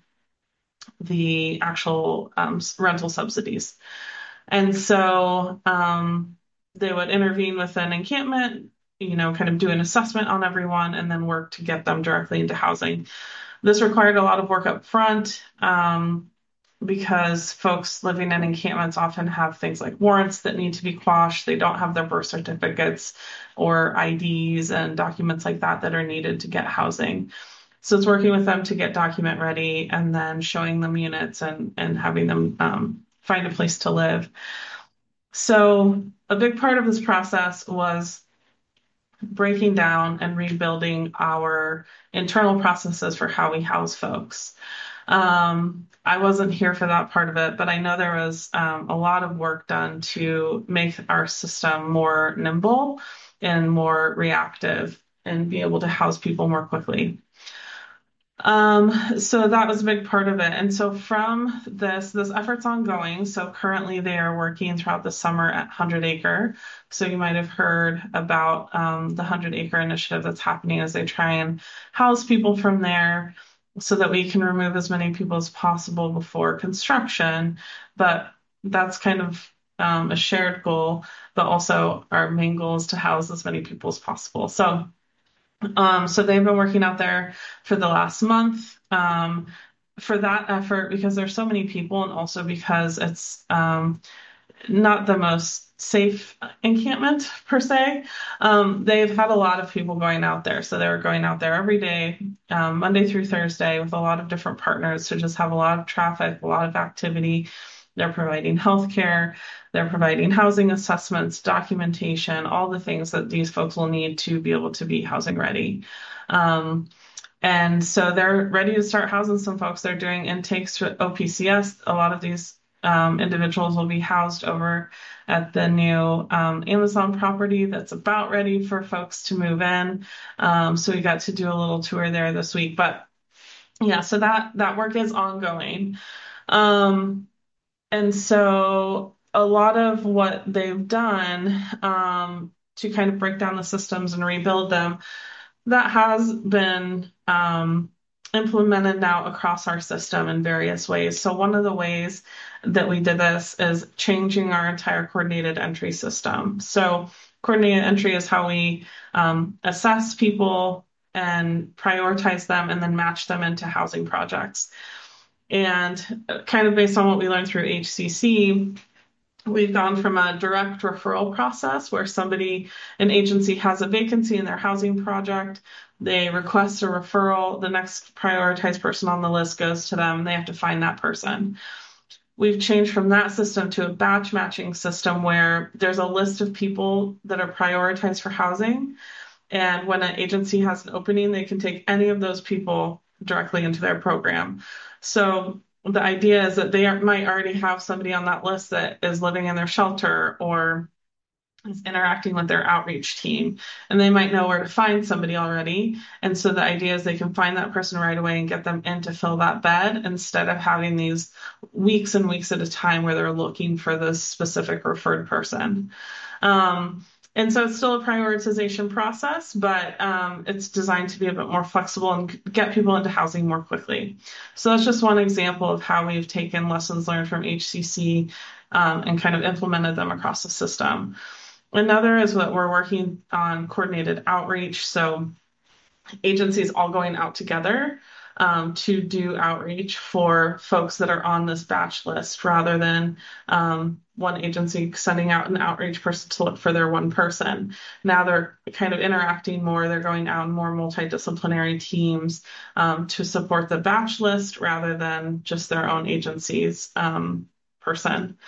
the actual um, rental subsidies. And so um, they would intervene with an encampment, you know, kind of do an assessment on everyone and then work to get them directly into housing. This required a lot of work up front um, because folks living in encampments often have things like warrants that need to be quashed. They don't have their birth certificates or I Ds and documents like that that are needed to get housing. So it's working with them to get document ready and then showing them units and, and having them um, find a place to live. So a big part of this process was breaking down and rebuilding our internal processes for how we house folks. Um, I wasn't here for that part of it, but I know there was um, a lot of work done to make our system more nimble and more reactive and be able to house people more quickly. Um, so that was a big part of it. And so from this, this effort's ongoing. So currently they are working throughout the summer at Hundred Acre. So you might have heard about um, the Hundred Acre initiative that's happening as they try and house people from there so that we can remove as many people as possible before construction. But that's kind of um, a shared goal, but also our main goal is to house as many people as possible. So Um, so they've been working out there for the last month um, for that effort because there's so many people and also because it's um, not the most safe encampment per se. Um, they've had a lot of people going out there. So they were going out there every day, um, Monday through Thursday with a lot of different partners to just have a lot of traffic, a lot of activity. They're providing healthcare. They're providing housing assessments, documentation, all the things that these folks will need to be able to be housing ready. Um, and so they're ready to start housing some folks. They're doing intakes to O P C S. A lot of these um, individuals will be housed over at the new um, Amazon property that's about ready for folks to move in. Um, so we got to do a little tour there this week. But yeah, so that, that work is ongoing. Um, and so a lot of what they've done um, to kind of break down the systems and rebuild them, that has been um, implemented now across our system in various ways. So one of the ways that we did this is changing our entire coordinated entry system. So coordinated entry is how we um, assess people and prioritize them and then match them into housing projects. And kind of based on what we learned through H C C, we've gone from a direct referral process where somebody, an agency has a vacancy in their housing project. They request a referral. The next prioritized person on the list goes to them. They have to find that person. We've changed from that system to a batch matching system where there's a list of people that are prioritized for housing. And when an agency has an opening, they can take any of those people directly into their program. So the idea is that they are, might already have somebody on that list that is living in their shelter or is interacting with their outreach team, and they might know where to find somebody already. And so the idea is they can find that person right away and get them in to fill that bed instead of having these weeks and weeks at a time where they're looking for this specific referred person. Um, And so it's still a prioritization process, but um, it's designed to be a bit more flexible and get people into housing more quickly. So that's just one example of how we've taken lessons learned from H C C um, and kind of implemented them across the system. Another is that we're working on coordinated outreach. So agencies all going out together um, to do outreach for folks that are on this batch list rather than um, one agency sending out an outreach person to look for their one person. Now they're kind of interacting more. They're going out in more multidisciplinary teams um, to support the batch list rather than just their own agency's um, person.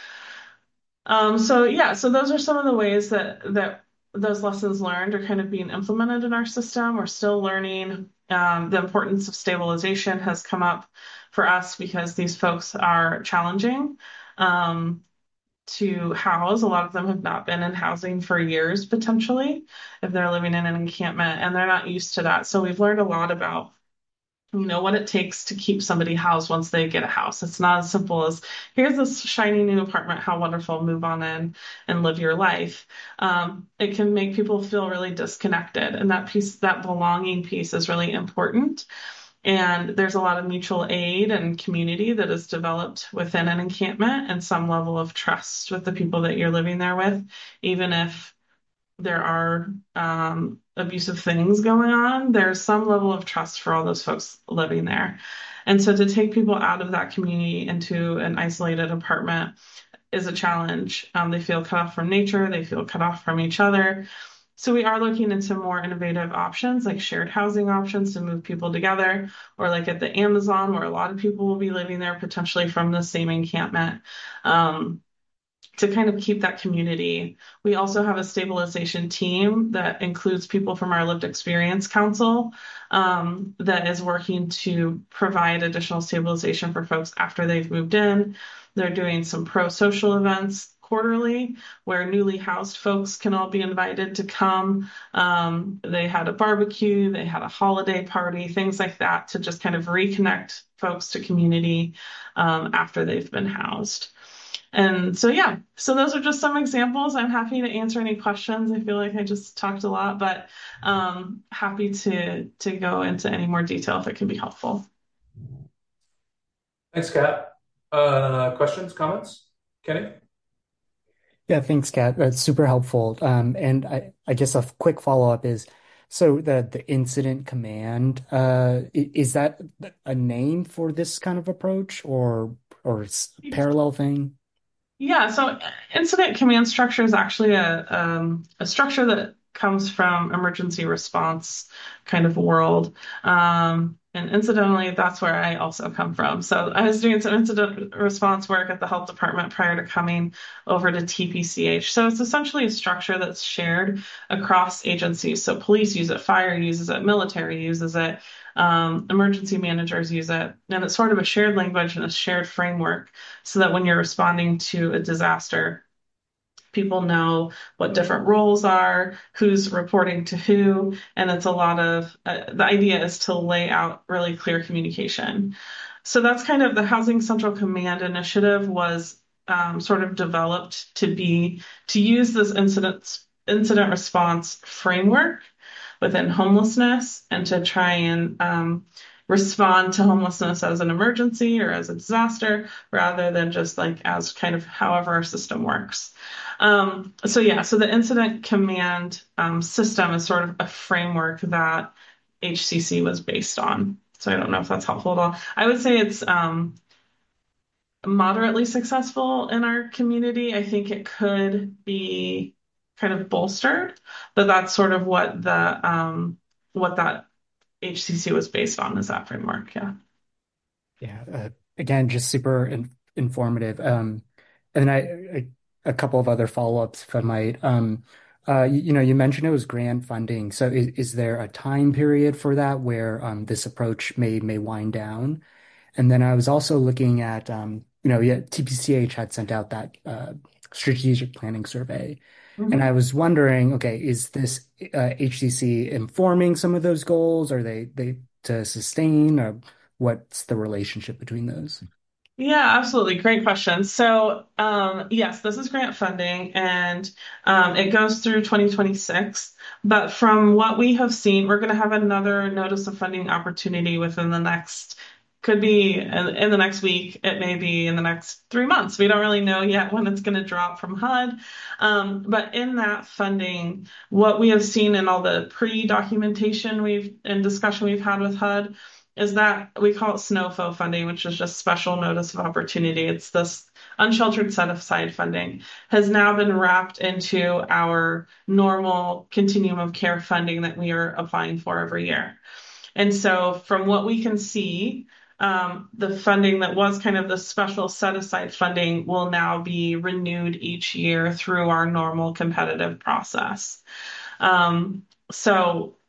Um, so yeah, so those are some of the ways that that those lessons learned are kind of being implemented in our system. We're still learning Um, the importance of stabilization has come up for us because these folks are challenging um, to house. A lot of them have not been in housing for years, potentially, if they're living in an encampment, and they're not used to that. So we've learned a lot about you know, what it takes to keep somebody housed once they get a house. It's not as simple as here's this shiny new apartment, how wonderful, move on in and live your life. Um, it can make people feel really disconnected, and that piece, that belonging piece is really important. And there's a lot of mutual aid and community that is developed within an encampment and some level of trust with the people that you're living there with, even if there are um, abusive things going on, there's some level of trust for all those folks living there. And so to take people out of that community into an isolated apartment is a challenge. Um, they feel cut off from nature, they feel cut off from each other. So we are looking into more innovative options like shared housing options to move people together, or like at the Amazon where a lot of people will be living there potentially from the same encampment. Um, to kind of keep that community. We also have a stabilization team that includes people from our Lived Experience Council um, that is working to provide additional stabilization for folks after they've moved in. They're doing some pro-social events quarterly where newly housed folks can all be invited to come. Um, they had a barbecue, they had a holiday party, things like that to just kind of reconnect folks to community um, after they've been housed. And so, yeah, so those are just some examples. I'm happy to answer any questions. I feel like I just talked a lot, but um, happy to to go into any more detail if it can be helpful. Thanks, Kat. Uh, questions, comments? Kenny? Yeah, thanks, Kat. That's super helpful. Um, and I, I guess a quick follow-up is, so the the incident command, uh, i- is that a name for this kind of approach, or or s- parallel thing? Yeah, so incident command structure is actually a um, a structure that comes from emergency response kind of world. Um, and incidentally, that's where I also come from. So I was doing some incident response work at the health department prior to coming over to T P C H. So it's essentially a structure that's shared across agencies. So police use it, fire uses it, military uses it, um, emergency managers use it. And it's sort of a shared language and a shared framework so that when you're responding to a disaster, people know what different roles are, who's reporting to who, and it's a lot of uh, the idea is to lay out really clear communication. So that's kind of the Housing Central Command initiative was um, sort of developed to be to use this incident incident response framework within homelessness and to try and um, respond to homelessness as an emergency or as a disaster rather than just like as kind of however our system works. Um, so yeah, so the incident command um, system is sort of a framework that H C C was based on. So I don't know if that's helpful at all. I would say it's um, moderately successful in our community. I think it could be kind of bolstered, but that's sort of what the um, what that H C C was based on is that framework. Yeah. Yeah. Uh, again, just super in informative. Um, and then I, I a couple of other follow-ups, if I might. Um, uh, you, you know, you mentioned it was grant funding. So is, is there a time period for that where um, this approach may may wind down? And then I was also looking at, um, you know, yeah, T P C H had sent out that uh, strategic planning survey. And I Mm-hmm. was wondering, okay, is this uh, H C C informing some of those goals? Are they they to sustain, or what's the relationship between those? Yeah, absolutely. Great question. So, um, yes, this is grant funding and um, it goes through twenty twenty-six. But from what we have seen, we're going to have another notice of funding opportunity within the next, could be in, in the next week. It may be in the next three months. We don't really know yet when it's going to drop from H U D. Um, but in that funding, what we have seen in all the pre-documentation we've and discussion we've had with H U D is that we call it SNOFO funding, which is just special notice of opportunity. It's this unsheltered set aside funding has now been wrapped into our normal continuum of care funding that we are applying for every year. And so from what we can see, um, the funding that was kind of the special set aside funding will now be renewed each year through our normal competitive process. Um, so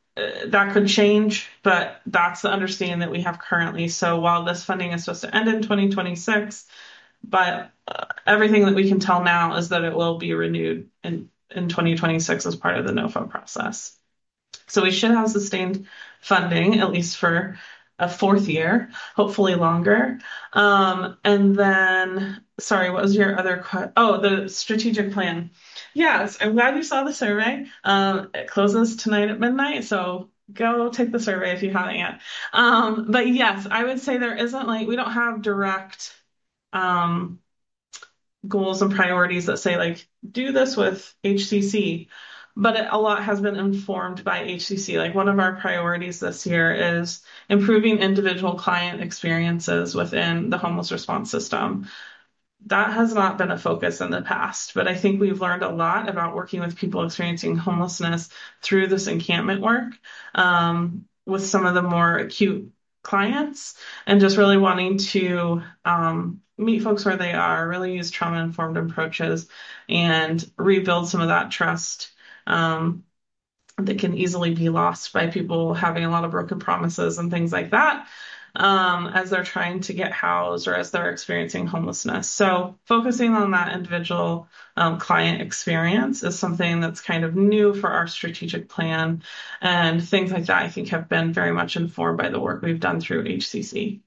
uh, that could change, but that's the understanding that we have currently. So while this funding is supposed to end in twenty twenty-six, but uh, everything that we can tell now is that it will be renewed in, in twenty twenty-six as part of the N O F A process. So we should have sustained funding, at least for a fourth year, hopefully longer. Um, and then, sorry, what was your other question? Oh, the strategic plan. Yes, I'm glad you saw the survey. Um, it closes tonight at midnight, so go take the survey if you haven't yet. Um, but yes, I would say there isn't like, we don't have direct um, goals and priorities that say like, do this with H C C. But it, a lot has been informed by H C C. Like one of our priorities this year is improving individual client experiences within the homeless response system. That has not been a focus in the past, but I think we've learned a lot about working with people experiencing homelessness through this encampment work um, with some of the more acute clients and just really wanting to um, meet folks where they are, really use trauma-informed approaches and rebuild some of that trust um, that can easily be lost by people having a lot of broken promises and things like that um, as they're trying to get housed or as they're experiencing homelessness. So focusing on that individual um, client experience is something that's kind of new for our strategic plan. And things like that, I think, have been very much informed by the work we've done through H C C.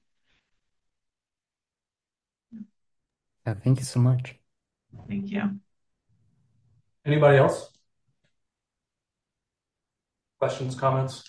Yeah, thank you so much. Thank you. Anybody else? Questions, comments?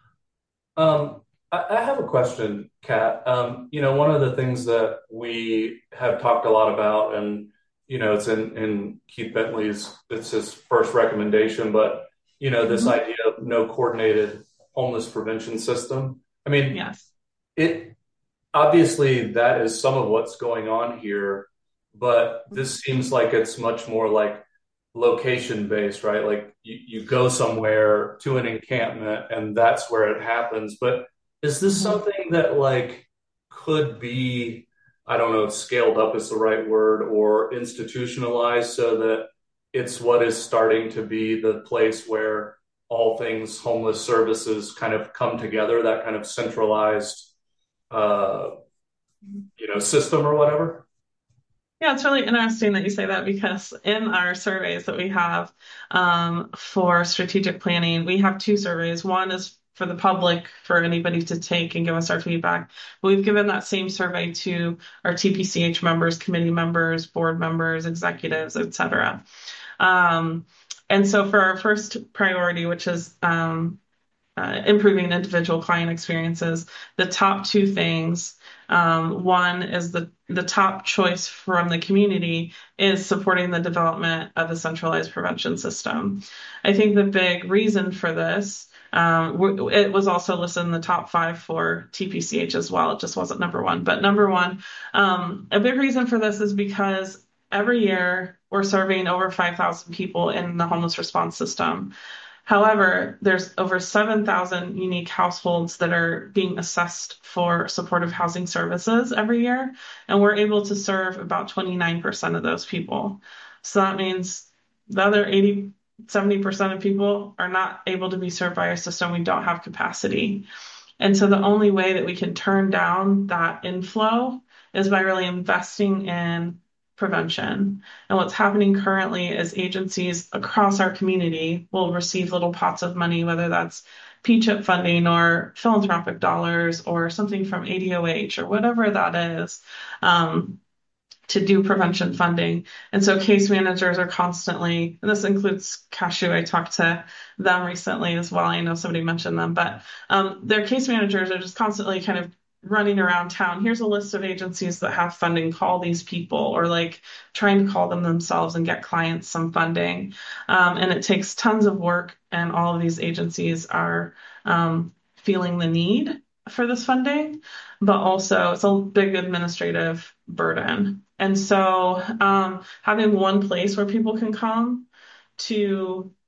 Um, I, I have a question, Kat. Um, you know, one of the things that we have talked a lot about, and you know, it's in, in Keith Bentley's, it's his first recommendation, but you know, this Mhm. idea of no coordinated homeless prevention system. I mean, Yes. it obviously that is some of what's going on here, but this seems like it's much more like location based, right? Like you, you go somewhere to an encampment and that's where it happens. But is this Mhm. something that like could be, I don't know if scaled up is the right word, or institutionalized so that it's what is starting to be the place where all things homeless services kind of come together, that kind of centralized uh, you know, system or whatever? Yeah, it's really interesting that you say that because in our surveys that we have um, for strategic planning, we have two surveys. One is for the public, for anybody to take and give us our feedback. But we've given that same survey to our T P C H members, committee members, board members, executives, et cetera. Um, and so for our first priority, which is um, uh, improving individual client experiences, the top two things. Um, one is the, the top choice from the community is supporting the development of a centralized prevention system. I think the big reason for this, um, it was also listed in the top five for T P C H as well. It just wasn't number one. But number one, um, a big reason for this is because every year we're serving over five thousand people in the homeless response system. However, there's over seven thousand unique households that are being assessed for supportive housing services every year, and we're able to serve about twenty-nine percent of those people. So that means the other eighty, seventy percent of people are not able to be served by our system. We don't have capacity. And so the only way that we can turn down that inflow is by really investing in prevention. And what's happening currently is agencies across our community will receive little pots of money, whether that's P CHIP funding or philanthropic dollars or something from A D O H or whatever that is. Um, to do prevention funding. And so case managers are constantly, and this includes Cashew, I talked to them recently as well. I know somebody mentioned them, but um, their case managers are just constantly kind of running around town. Here's a list of agencies that have funding, call these people, or like trying to call them themselves and get clients some funding. Um, and it takes tons of work, and all of these agencies are um, feeling the need for this funding, but also it's a big administrative burden. And so um, having one place where people can come to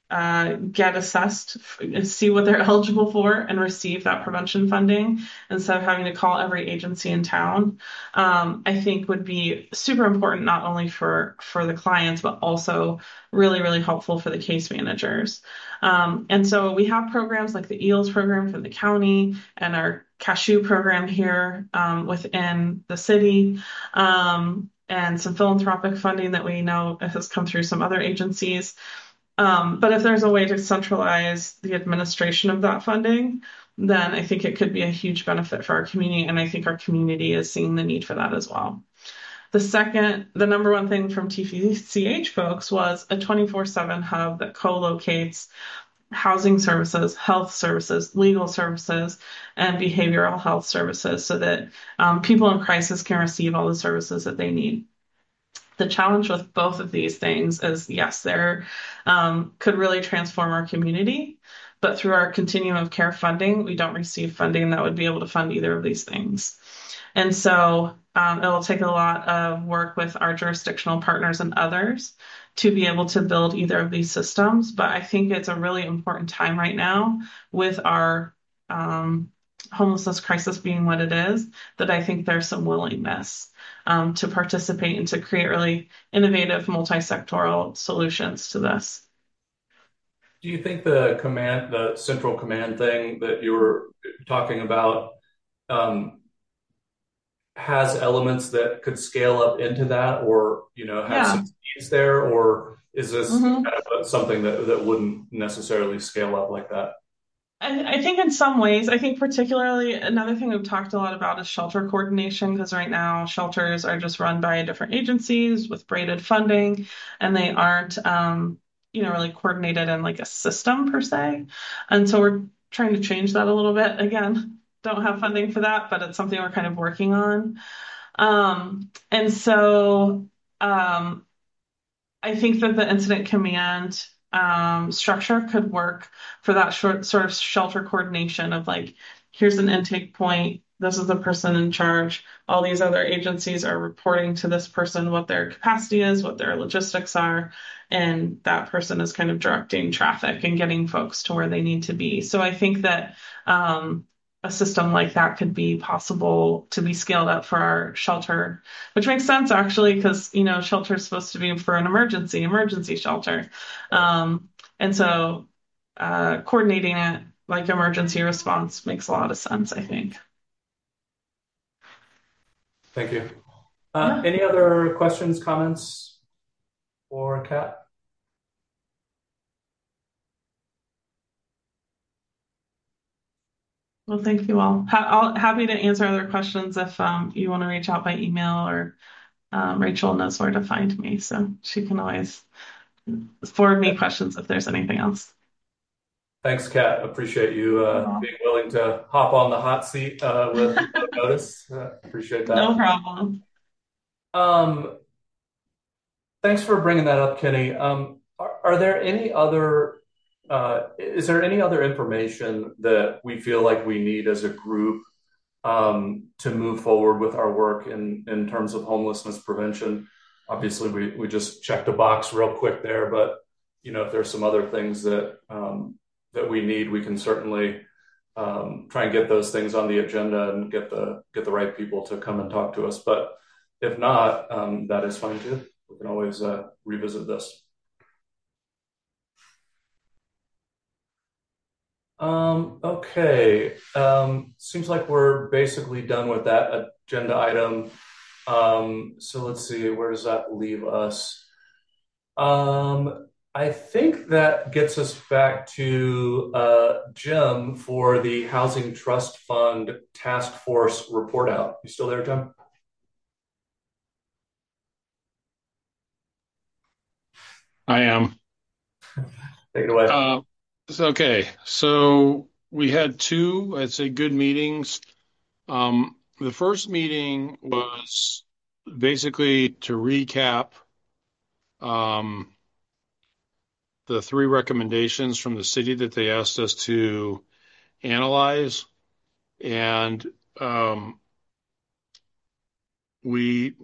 uh, get assessed, see what they're eligible for, and receive that prevention funding instead of having to call every agency in town, um, I think would be super important, not only for, for the clients, but also really, really helpful for the case managers. Um, and so we have programs like the E A L S program from the county and our cashew program here um, within the city. Um, and some philanthropic funding that we know has come through some other agencies. Um, but if there's a way to centralize the administration of that funding, then I think it could be a huge benefit for our community. And I think our community is seeing the need for that as well. The second, the number one thing from T P C H folks was a twenty-four seven hub that co-locates housing services, health services, legal services, and behavioral health services so that um, people in crisis can receive all the services that they need. The challenge with both of these things is, yes, there um, could really transform our community, but through our continuum of care funding, we don't receive funding that would be able to fund either of these things. And so um, it will take a lot of work with our jurisdictional partners and others to be able to build either of these systems. But I think it's a really important time right now with our um, homelessness crisis being what it is, that I think there's some willingness um, to participate and to create really innovative multi-sectoral solutions to this. Do you think the command, the central command thing that you were talking about, um, has elements that could scale up into that, or you know, have Yeah. some needs there, or is this Mhm. kind of something that that wouldn't necessarily scale up like that? I, I think in some ways, I think particularly another thing we've talked a lot about is shelter coordination, because right now shelters are just run by different agencies with braided funding, and they aren't, um, you know, really coordinated in like a system per se. And so we're trying to change that a little bit. Again, don't have funding for that, but it's something we're kind of working on. Um, and so, um, I think that the incident command um, structure could work for that short sort of shelter coordination of like, here's an intake point. This is the person in charge. All these other agencies are reporting to this person what their capacity is, what their logistics are, and that person is kind of directing traffic and getting folks to where they need to be. So I think that um, a system like that could be possible to be scaled up for our shelter, which makes sense actually, because you know shelter is supposed to be for an emergency, emergency shelter, um, and so uh, coordinating it like emergency response makes a lot of sense, I think. Thank you. Uh, Yeah. any other questions, comments for Kat? Well, thank you all. Ha- I'll happy to answer other questions if um, you want to reach out by email, or um, Rachel knows where to find me, so she can always forward me questions if there's anything else. Thanks, Kat. Appreciate you uh, being willing to hop on the hot seat uh, with no notice. Uh, appreciate that. No problem. Um, thanks for bringing that up, Kenny. Um, are, are there any other, uh, is there any other information that we feel like we need as a group um, to move forward with our work in, in terms of homelessness prevention? Obviously, we, we just checked a box real quick there, but you know, if there's some other things that um, that we need, we can certainly um, try and get those things on the agenda and get the get the right people to come and talk to us. But if not, um, that is fine too. We can always uh, revisit this. Um, okay. Um, seems like we're basically done with that agenda item. Um, so let's see, where does that leave us? Um, I think that gets us back to uh, Jim for the Housing Trust Fund Task Force report out. You still there, Jim? I am. Take it away. Uh, so, okay, so we had two, I'd say, good meetings. Um, the first meeting was basically to recap um, the three recommendations from the city that they asked us to analyze. And um, we,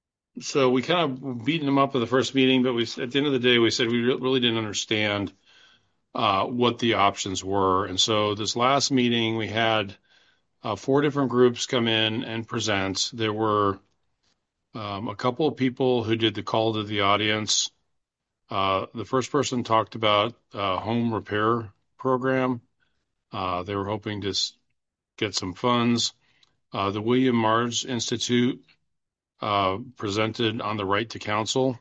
so we kind of beaten them up at the first meeting, but we, at the end of the day, we said we re- really didn't understand uh, what the options were. And so this last meeting, we had uh, four different groups come in and present. There were um, a couple of people who did the call to the audience. Uh, the first person talked about a home repair program. Uh, they were hoping to get some funds. Uh, the William Marge Institute uh, presented on the right to counsel.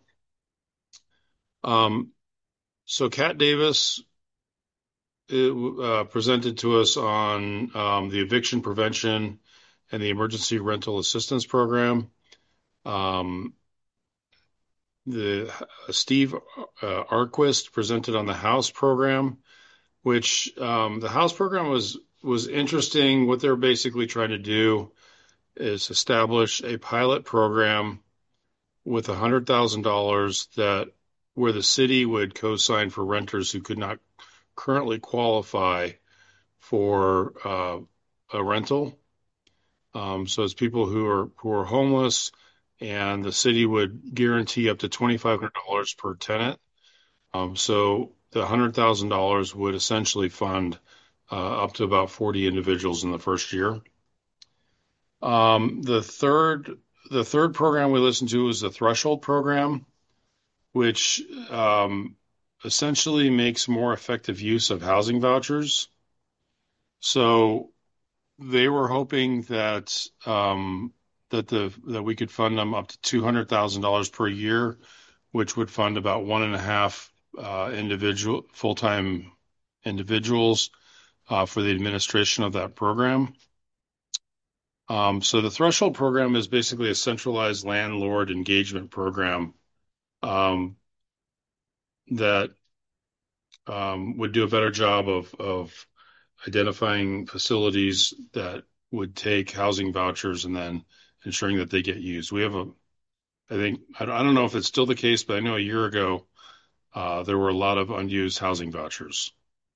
Um, so Kat Davis it, uh, presented to us on um, the eviction prevention and the emergency rental assistance program. Um, the uh, Steve uh, Arquist presented on the house program, which um, the house program was was interesting. What they're basically trying to do is establish a pilot program with one hundred thousand dollars that where the city would co-sign for renters who could not currently qualify for uh, a rental. Um, so it's people who are who are homeless, and the city would guarantee up to twenty-five hundred dollars per tenant. Um, so the one hundred thousand dollars would essentially fund uh, up to about forty individuals in the first year. Um, the third the third program we listened to was the Threshold program, which um, essentially makes more effective use of housing vouchers. So they were hoping that um, that the that we could fund them up to two hundred thousand dollars per year, which would fund about one and a half uh, individual full-time individuals uh, for the administration of that program. Um, so the Threshold program is basically a centralized landlord engagement program um, that um, would do a better job of, of identifying facilities that would take housing vouchers and then ensuring that they get used. We have a, I think, I don't, I don't know if it's still the case, but I know a year ago uh, there were a lot of unused housing vouchers.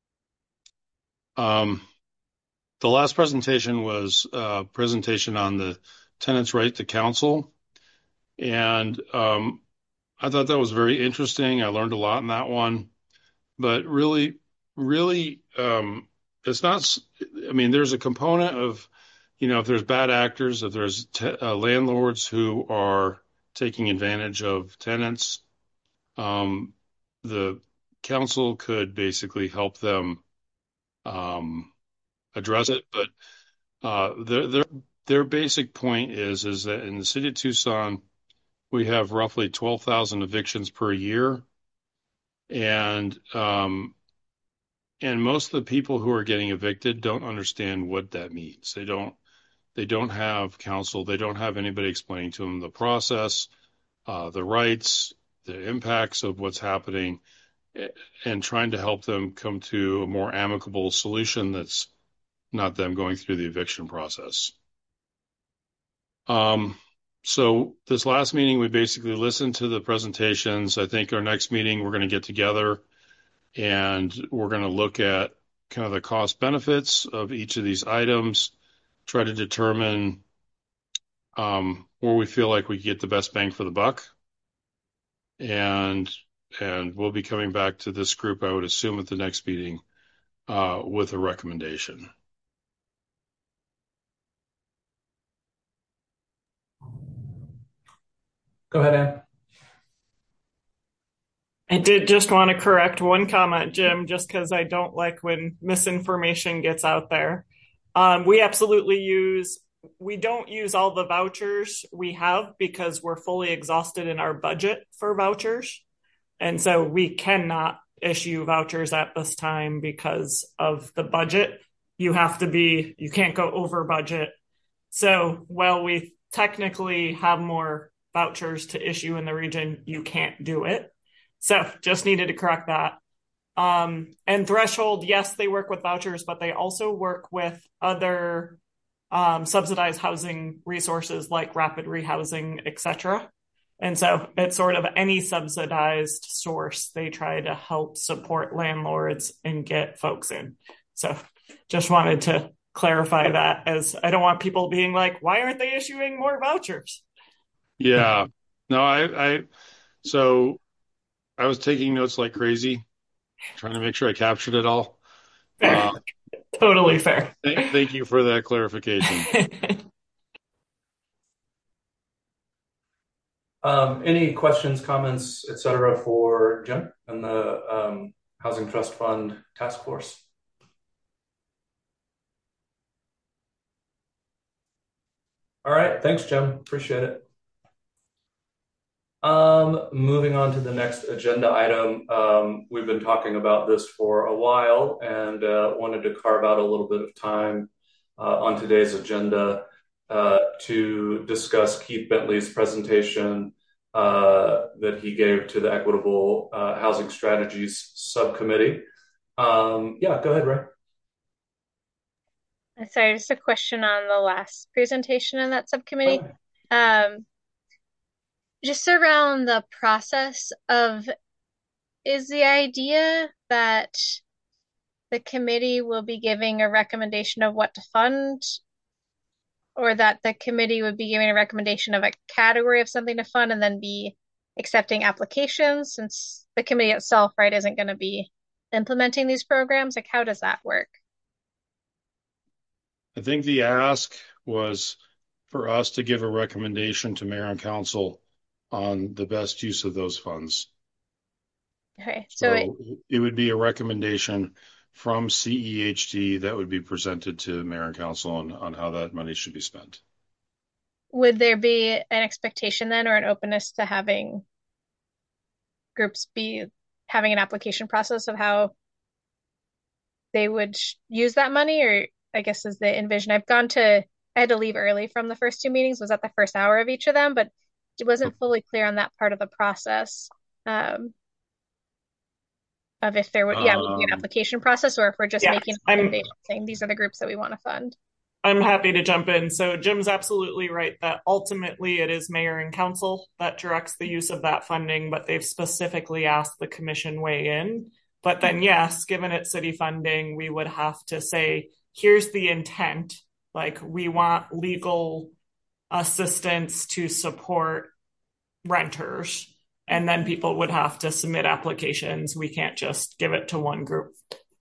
Um, the last presentation was a presentation on the tenant's right to counsel. And um, I thought that was very interesting. I learned a lot in that one. But really, really, um, it's not, I mean, there's a component of, you know, if there's bad actors, if there's te- uh, landlords who are taking advantage of tenants, um, the council could basically help them um, address it. But uh, their, their, their basic point is, is that in the city of Tucson, we have roughly twelve thousand evictions per year. And um, and most of the people who are getting evicted don't understand what that means. They don't they don't have counsel. They don't have anybody explaining to them the process, uh, the rights, the impacts of what's happening, and trying to help them come to a more amicable solution that's not them going through the eviction process. Um, so this last meeting, we basically listened to the presentations. I think our next meeting, we're going to get together and we're going to look at kind of the cost benefits of each of these items, try to determine um, where we feel like we get the best bang for the buck. And and we'll be coming back to this group, I would assume, at the next meeting uh, with a recommendation. Go ahead, Ann. I did just want to correct one comment, Jim, just because I don't like when misinformation gets out there. Um, we absolutely use, we don't use all the vouchers we have because we're fully exhausted in our budget for vouchers. And so we cannot issue vouchers at this time because of the budget. You have to be, you can't go over budget. So while we technically have more vouchers to issue in the region, you can't do it. So just needed to correct that. Um, and Threshold, yes, they work with vouchers, but they also work with other um, subsidized housing resources like rapid rehousing, et cetera. And so it's sort of any subsidized source. They try to help support landlords and get folks in. So just wanted to clarify that, as I don't want people being like, why aren't they issuing more vouchers? Yeah, no, I, I, so I was taking notes like crazy. Trying to make sure I captured it all. Fair. Uh, Totally fair. Thank, thank you for that clarification. Um, any questions, comments, et cetera, for Jim and the um, Housing Trust Fund Task Force? All right, thanks, Jim. Appreciate it. Um, moving on to the next agenda item. Um, we've been talking about this for a while and uh, wanted to carve out a little bit of time uh, on today's agenda uh, to discuss Keith Bentley's presentation uh, that he gave to the Equitable uh, Housing Strategies Subcommittee. Um, yeah, go ahead, Ray. Sorry, just a question on the last presentation in that subcommittee. Um, just around the process of, is the idea that the committee will be giving a recommendation of what to fund, or that the committee would be giving a recommendation of a category of something to fund and then be accepting applications, since the committee itself, right, isn't going to be implementing these programs? Like, how does that work? I think the ask was for us to give a recommendation to mayor and council on the best use of those funds. Okay, so, So it, it would be a recommendation from C E H D that would be presented to mayor and council on, on how that money should be spent. would there be an expectation then, or an openness to having groups be having an application process of how they would use that money? Or I guess is the envision. I've gone to, I had to leave early from the first two meetings, was at the first hour of each of them, but it wasn't fully clear on that part of the process. Um, of if there would, yeah, would be an Um, application process, or if we're just Yeah, making a I'm recommendation saying these are the groups that we want to fund. I'm happy to jump in. So Jim's absolutely right that ultimately it is mayor and council that directs the use of that funding, but they've specifically asked the commission weigh in. But then, yes, given it's city funding, we would have to say, here's the intent. Like, we want legal assistance to support renters. And then people would have to submit applications. We can't just give it to one group.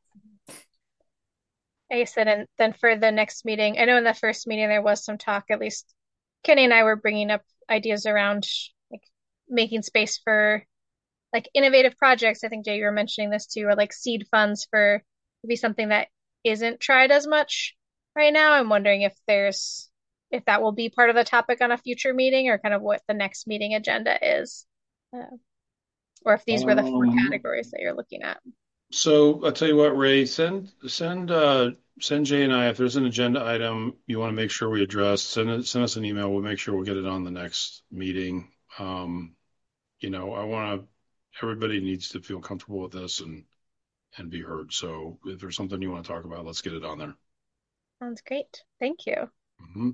I said, and then for the next meeting, I know in the first meeting there was some talk, at least Kenny and I were bringing up ideas around like making space for like innovative projects. I think Jay, you were mentioning this too, or like seed funds for to be something that isn't tried as much right now. I'm wondering if there's if that will be part of the topic on a future meeting, or kind of what the next meeting agenda is, uh, or if these were the four um, categories that you're looking at. So I'll tell you what, Ray, send send uh, send Jay and I, if there's an agenda item you want to make sure we address, send it, send us an email. We'll make sure we'll get it on the next meeting. Um, you know, I want to. Everybody needs to feel comfortable with this and and be heard. So if there's something you want to talk about, let's get it on there. Sounds great. Thank you. Mm-hmm.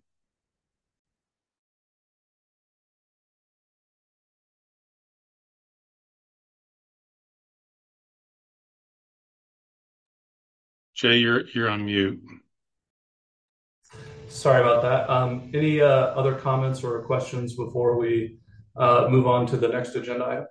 Jay, you're you're on mute. Sorry about that. Um, any uh, other comments or questions before we uh, move on to the next agenda item?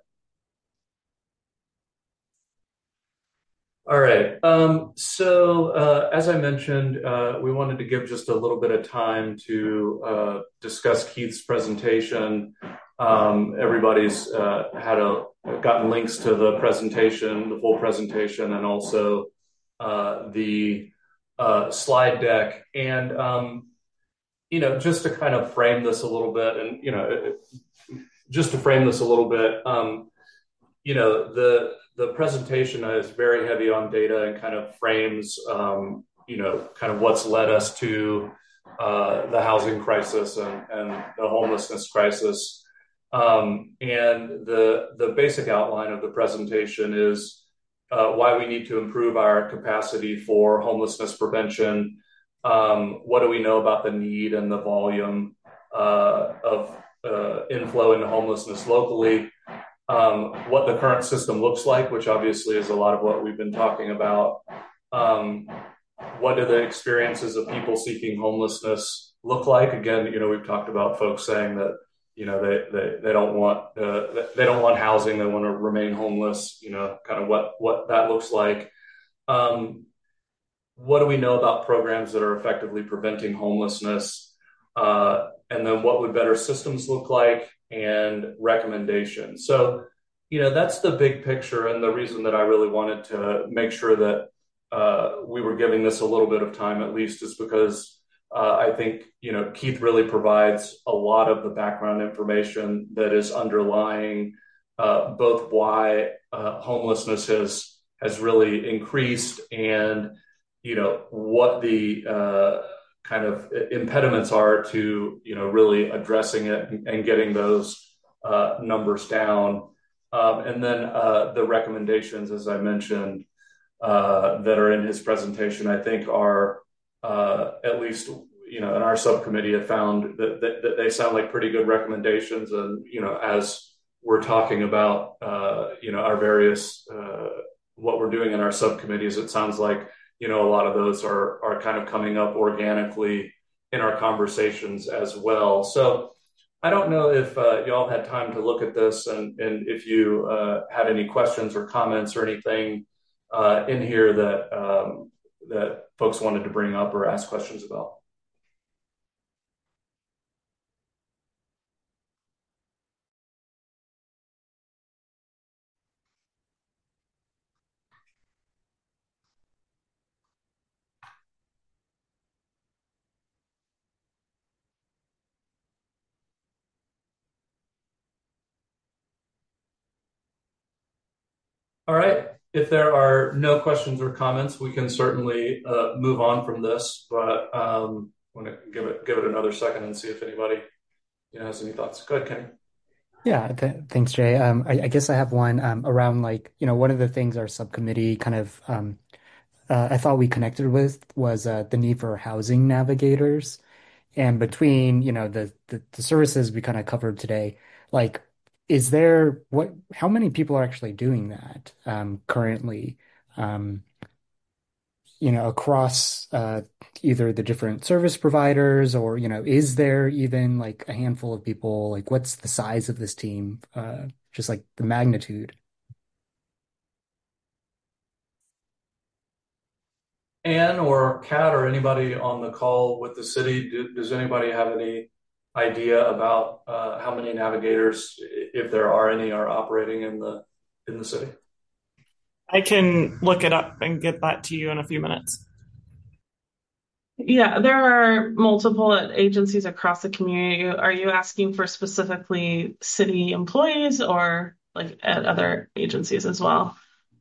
All right. Um, so uh, as I mentioned, uh, we wanted to give just a little bit of time to uh, discuss Keith's presentation. Um, everybody's uh, had a gotten links to the presentation, the full presentation, and also uh, the uh, slide deck. And um, you know, just to kind of frame this a little bit, and you know, just to frame this a little bit, um, you know, the the presentation is very heavy on data and kind of frames, um, you know, kind of what's led us to uh, the housing crisis and, and the homelessness crisis. Um, and the the basic outline of the presentation is uh, why we need to improve our capacity for homelessness prevention. Um, what do we know about the need and the volume uh, of uh, inflow into homelessness locally? Um, what the current system looks like, which obviously is a lot of what we've been talking about. Um, what do the experiences of people seeking homelessness look like? Again, you know, we've talked about folks saying that you know, they, they, they don't want, uh, they don't want housing. They want to remain homeless, you know, kind of what, what that looks like. Um, what do we know about programs that are effectively preventing homelessness? Uh, and then what would better systems look like, and recommendations. So, you know, that's the big picture. And the reason that I really wanted to make sure that uh, we were giving this a little bit of time at least is because uh, I think, you know, Keith really provides a lot of the background information that is underlying uh, both why uh, homelessness has has really increased, and you know what the uh, kind of impediments are to you know really addressing it and, and getting those uh, numbers down. Um, and then uh, the recommendations, as I mentioned, uh, that are in his presentation, I think are uh, at least you know in our subcommittee have found that, that, that they sound like pretty good recommendations. And you know as we're talking about uh, you know our various uh, what we're doing in our subcommittees, it sounds like you know, a lot of those are are kind of coming up organically in our conversations as well. So I don't know if uh, y'all had time to look at this, and and if you uh, had any questions or comments or anything uh, in here that um, that folks wanted to bring up or ask questions about. All right. If there are no questions or comments, we can certainly uh, move on from this. But um, I want to give it give it another second and see if anybody you know, has any thoughts. Go ahead, Kenny. Yeah, th thanks, Jay. Um, I, I guess I have one um, around like, you know, one of the things our subcommittee kind of um, uh, I thought we connected with was uh, the need for housing navigators. And between, you know, the the, the services we kind of covered today, like, is there what how many people are actually doing that um, currently? Um, you know, across uh, either the different service providers, or, you know, is there even like a handful of people? Like, what's the size of this team? Uh, just like the magnitude. Anne or Kat or anybody on the call with the city, do, does anybody have any idea about uh, how many navigators, if there are any, are operating in the in the city? I can look it up and get that to you in a few minutes. Yeah, there are multiple agencies across the community. Are you asking for specifically city employees or like at other agencies as well?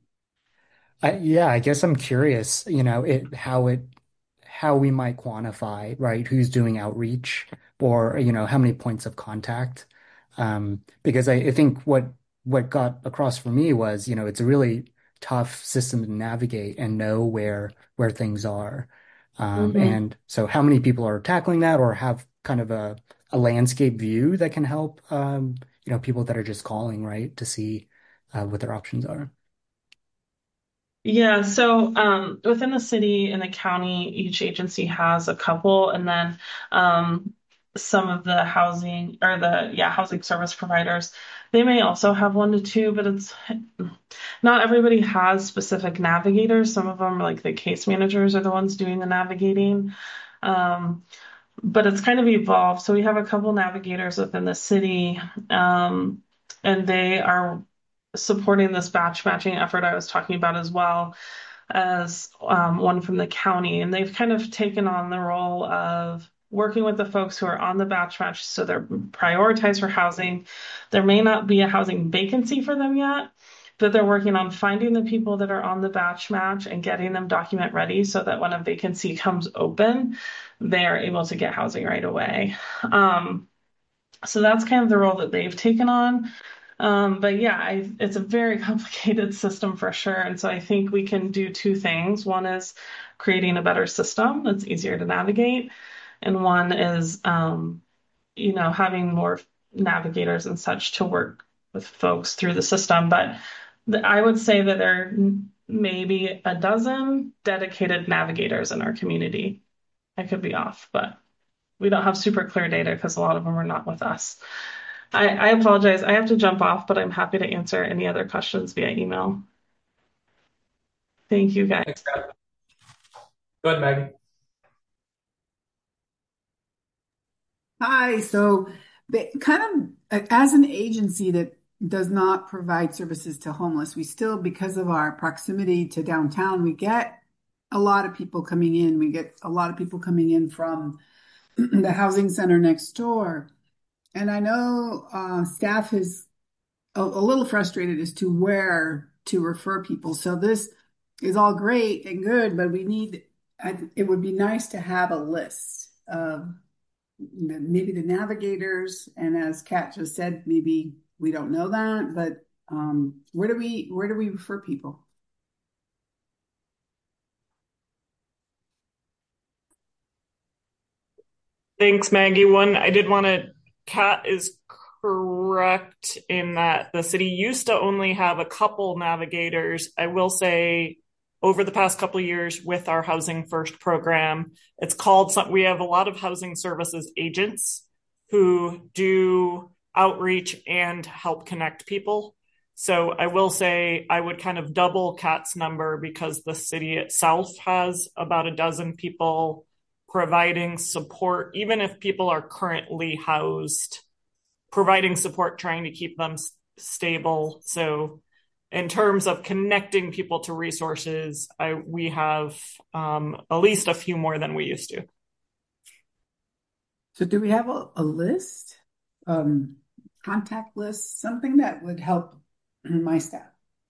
I, yeah, I guess I'm curious, you know, it how it how we might quantify, right? Who's doing outreach, or, you know, how many points of contact. Um, because I, I think what what got across for me was, you know, it's a really tough system to navigate and know where where things are. Um, hmm and so how many people are tackling that, or have kind of a, a landscape view that can help um, you know, people that are just calling, right, to see uh, what their options are. Yeah, so um, within the city and the county, each agency has a couple, and then um, some of the housing or the yeah housing service providers, they may also have one to two, but it's not everybody has specific navigators. Some of them, like the case managers, are the ones doing the navigating. Um, but it's kind of evolved. So we have a couple navigators within the city, um, and they are supporting this batch matching effort I was talking about, as well as um, one from the county. And they've kind of taken on the role of working with the folks who are on the batch match. So they're prioritized for housing. There may not be a housing vacancy for them yet, but they're working on finding the people that are on the batch match and getting them document ready so that when a vacancy comes open, they are able to get housing right away. Um, so that's kind of the role that they've taken on. Um, but yeah, I, it's a very complicated system for sure. And so I think we can do two things. One is creating a better system that's easier to navigate. And one is, um, you know, having more navigators and such to work with folks through the system. But the, I would say that there are maybe a dozen dedicated navigators in our community. I could be off, but we don't have super clear data because a lot of them are not with us. I, I apologize. I have to jump off, but I'm happy to answer any other questions via email. Thank you, guys. Thanks, Scott. Go ahead, Maggie. Hi. So, they kind of, as an agency that does not provide services to homeless, we still, because of our proximity to downtown, we get a lot of people coming in. We get a lot of people coming in from the housing center next door. And I know uh, staff is a, a little frustrated as to where to refer people. So this is all great and good, but we need, I, it would be nice to have a list of maybe the navigators. And as Kat just said, maybe we don't know that, but um, where do we, where do we refer people? Thanks, Maggie. One, I did want to, Kat is correct in that the city used to only have a couple navigators. I will say over the past couple of years with our Housing First program, it's called, some, we have a lot of housing services agents who do outreach and help connect people. So I will say I would kind of double Kat's number because the city itself has about a dozen people providing support, even if people are currently housed, providing support, trying to keep them s- stable. So in terms of connecting people to resources, I, we have um, at least a few more than we used to. So do we have a, a list, um, contact list, something that would help my staff?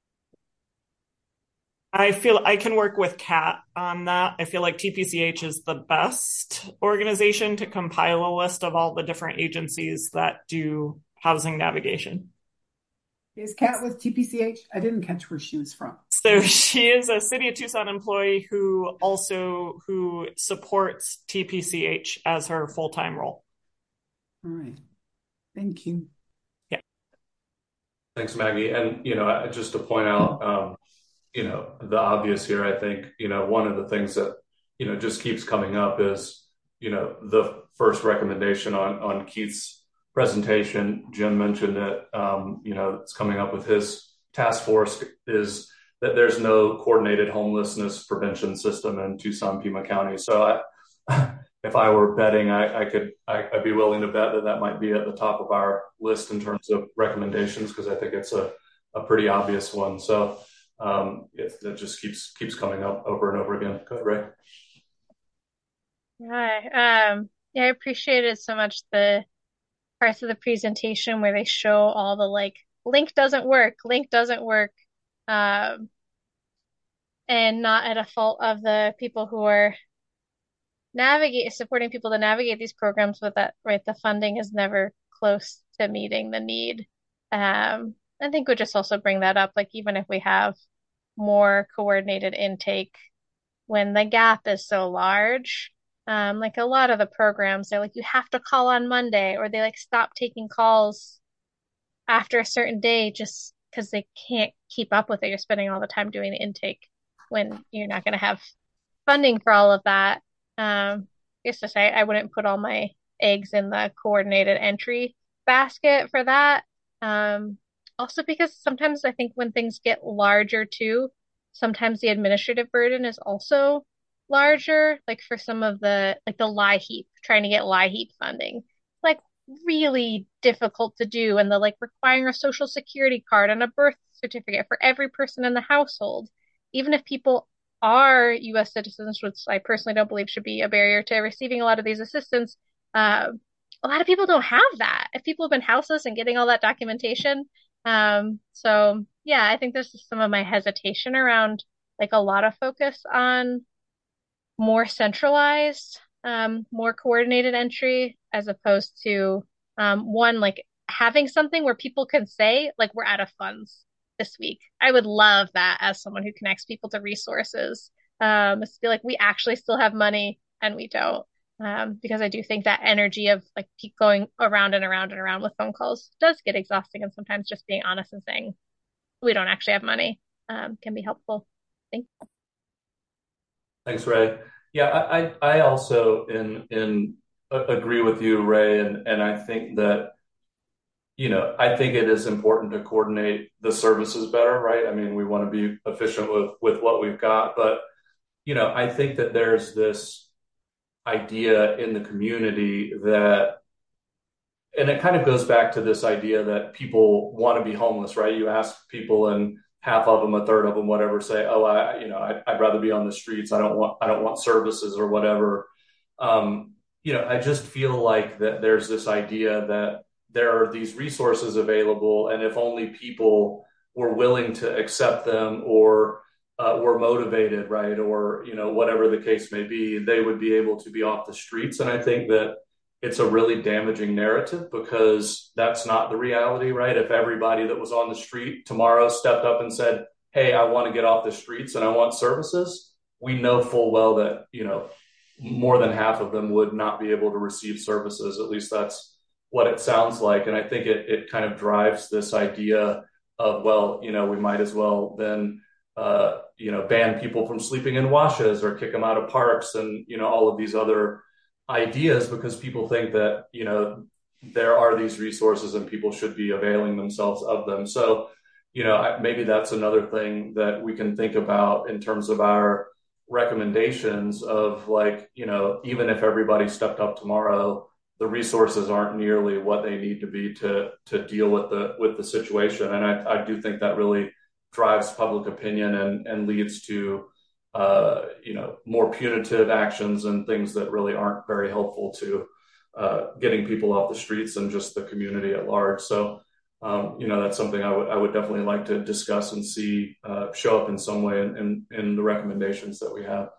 I feel I can work with Kat on that. I feel like T P C H is the best organization to compile a list of all the different agencies that do housing navigation. Is Kat with T P C H? I didn't catch where she was from. So she is a City of Tucson employee who also who supports T P C H as her full-time role. All right. Thank you. Yeah. Thanks, Maggie. And, you know, just to point out, um, you know, the obvious here, I think, you know, one of the things that, you know, just keeps coming up is, you know, the first recommendation on, on Keith's presentation. Jim mentioned it, um, you know, it's coming up with his task force is that there's no coordinated homelessness prevention system in Tucson, Pima County. So I, if I were betting, I, I could, I, I'd be willing to bet that that might be at the top of our list in terms of recommendations, because I think it's a, a pretty obvious one. So, Um, it, it just keeps keeps coming up over and over again. Go ahead, Ray. Hi. Um, yeah, I appreciated so much the parts of the presentation where they show all the like link doesn't work, link doesn't work, um, and not at a fault of the people who are navigate supporting people to navigate these programs with that, right? The funding is never close to meeting the need. Um, I think we just also bring that up, like even if we have more coordinated intake when the gap is so large. Um, like a lot of the programs, they're like, you have to call on Monday, or they like stop taking calls after a certain day just because they can't keep up with it. You're spending all the time doing the intake when you're not going to have funding for all of that. Um, I guess to say I wouldn't put all my eggs in the coordinated entry basket for that. Um, also because sometimes I think when things get larger too, sometimes the administrative burden is also larger. Like for some of the like the LIHEAP, trying to get LIHEAP funding, like really difficult to do, and the like requiring a social security card and a birth certificate for every person in the household, even if people are U S citizens, which I personally don't believe should be a barrier to receiving a lot of these assistance. Uh, a lot of people don't have that. If people have been houseless and getting all that documentation, um, so yeah, I think this is some of my hesitation around like a lot of focus on more centralized, um, more coordinated entry as opposed to um, one like having something where people can say like we're out of funds this week. I would love that as someone who connects people to resources. Um, is to be like we actually still have money and we don't. Um, because I do think that energy of like keep going around and around and around with phone calls does get exhausting, and sometimes just being honest and saying we don't actually have money um, can be helpful. Thank you. Thanks, Ray. Yeah, I, I, I also in in uh, agree with you, Ray, and and I think that you know, I think it is important to coordinate the services better, right? I mean, we want to be efficient with with what we've got, but you know, I think that there's this idea in the community that, and it kind of goes back to this idea that people want to be homeless, right? You ask people, and half of them, a third of them, whatever, say, "Oh, I, you know, I, I'd rather be on the streets. I don't want, I don't want services or whatever." Um, you know, I just feel like that there's this idea that there are these resources available, and if only people were willing to accept them, or uh, were motivated, right, or you know, whatever the case may be, they would be able to be off the streets. And I think that it's a really damaging narrative, because that's not the reality, right? If everybody that was on the street tomorrow stepped up and said, "Hey, I want to get off the streets and I want services," we know full well that, you know, more than half of them would not be able to receive services. At least that's what it sounds like. And I think it, it kind of drives this idea of, well, you know, we might as well then, uh, you know, ban people from sleeping in washes or kick them out of parks, and, you know, all of these other ideas, because people think that, you know, there are these resources and people should be availing themselves of them. So, you know, maybe that's another thing that we can think about in terms of our recommendations of, like, you know, even if everybody stepped up tomorrow, the resources aren't nearly what they need to be to to deal with the with the situation. And I, I do think that really drives public opinion and and leads to uh, you know, more punitive actions and things that really aren't very helpful to uh, getting people off the streets and just the community at large. So, um, you know, that's something I would I would definitely like to discuss and see uh, show up in some way in, in, in the recommendations that we have.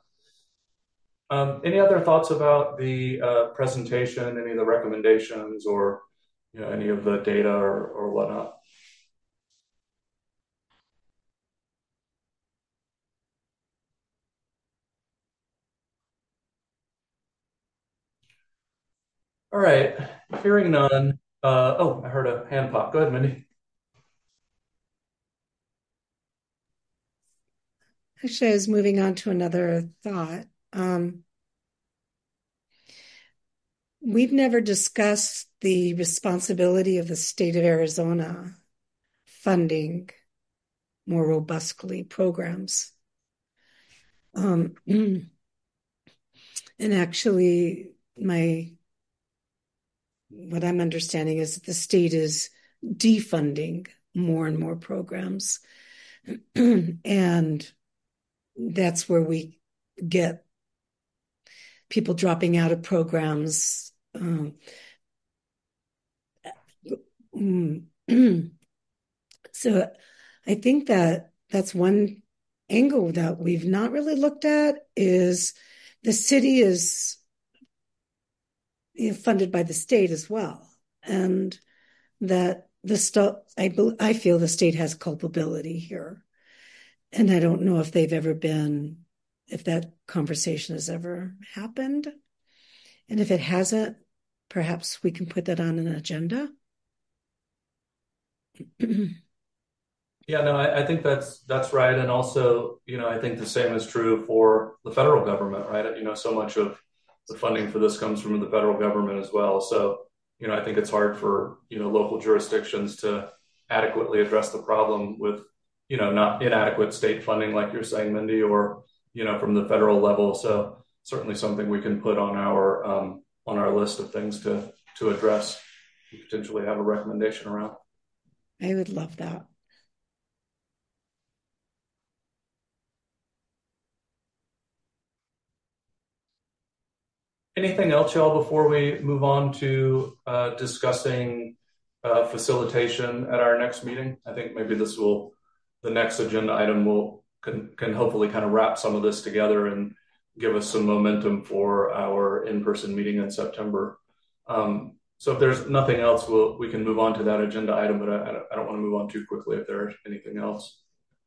Um, any other thoughts about the uh, presentation, any of the recommendations, or, you know, any of the data or, or whatnot? All right, hearing none. Uh, oh, I heard a hand pop. Go ahead, Mindy. Actually, I was moving on to another thought. Um, we've never discussed the responsibility of the state of Arizona funding more robustly programs. Um, and actually, my what I'm understanding is that the state is defunding more and more programs. And that's where we get people dropping out of programs. Um, so I think that that's one angle that we've not really looked at, is the city is, you know, funded by the state as well. And that the st- I, I feel the state has culpability here. And I don't know if they've ever been, if that conversation has ever happened. And if it hasn't, perhaps we can put that on an agenda. Yeah, no, I, I think that's that's right. And also, you know, I think the same is true for the federal government, right? You know, so much of the funding for this comes from the federal government as well. So, you know, I think it's hard for, you know, local jurisdictions to adequately address the problem with, you know, not inadequate state funding, like you're saying, Mindy, or, you know, from the federal level. So certainly something we can put on our um, on our list of things to to address, potentially have a recommendation around. I would love that. Anything else, y'all, before we move on to uh, discussing uh, facilitation at our next meeting? I think maybe this will, the next agenda item will can, can hopefully kind of wrap some of this together and give us some momentum for our in-person meeting in September. Um, so if there's nothing else, we'll, we can move on to that agenda item, but I, I don't want to move on too quickly if there's anything else.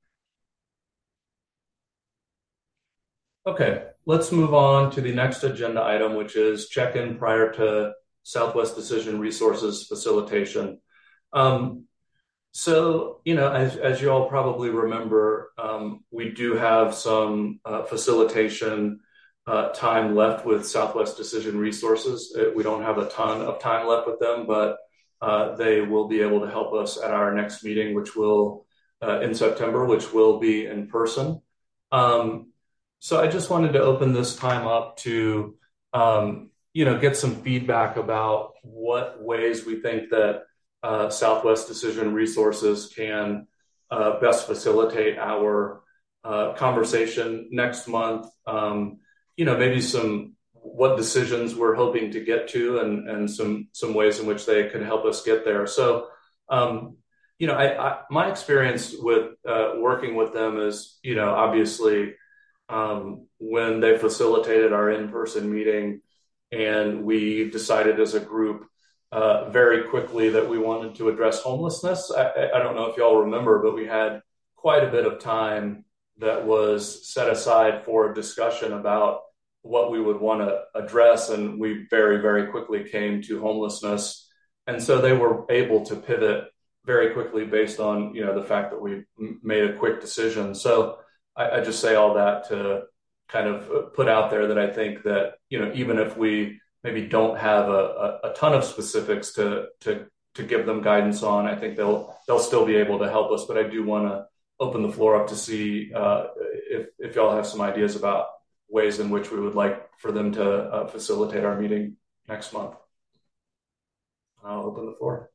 Okay, let's move on to the next agenda item, which is check-in prior to Southwest Decision Resources facilitation. Um, so, you know, as, as you all probably remember, um, we do have some uh, facilitation uh, time left with Southwest Decision Resources. It, we don't have a ton of time left with them, but uh, they will be able to help us at our next meeting, which will uh, in September, which will be in person. Um, so I just wanted to open this time up to, um, you know, get some feedback about what ways we think that uh, Southwest Decision Resources can uh, best facilitate our uh, conversation next month. Um, you know, maybe some what decisions we're hoping to get to, and and some some ways in which they could help us get there. So, um, you know, I, I my experience with uh, working with them is, you know, obviously um, when they facilitated our in-person meeting, and we decided as a group uh, very quickly that we wanted to address homelessness. I, I don't know if y'all remember, but we had quite a bit of time that was set aside for a discussion about what we would want to address, and we very, very quickly came to homelessness. And so they were able to pivot very quickly based on, you know, the fact that we made a quick decision. So I, I just say all that to kind of put out there that I think that, you know, even if we maybe don't have a, a, a ton of specifics to to to give them guidance on, I think they'll they'll still be able to help us. But I do want to open the floor up to see uh, if if y'all have some ideas about ways in which we would like for them to uh, facilitate our meeting next month. I'll open the floor.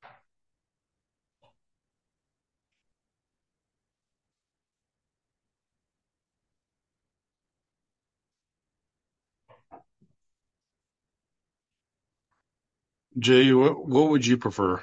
Jay, what, what would you prefer?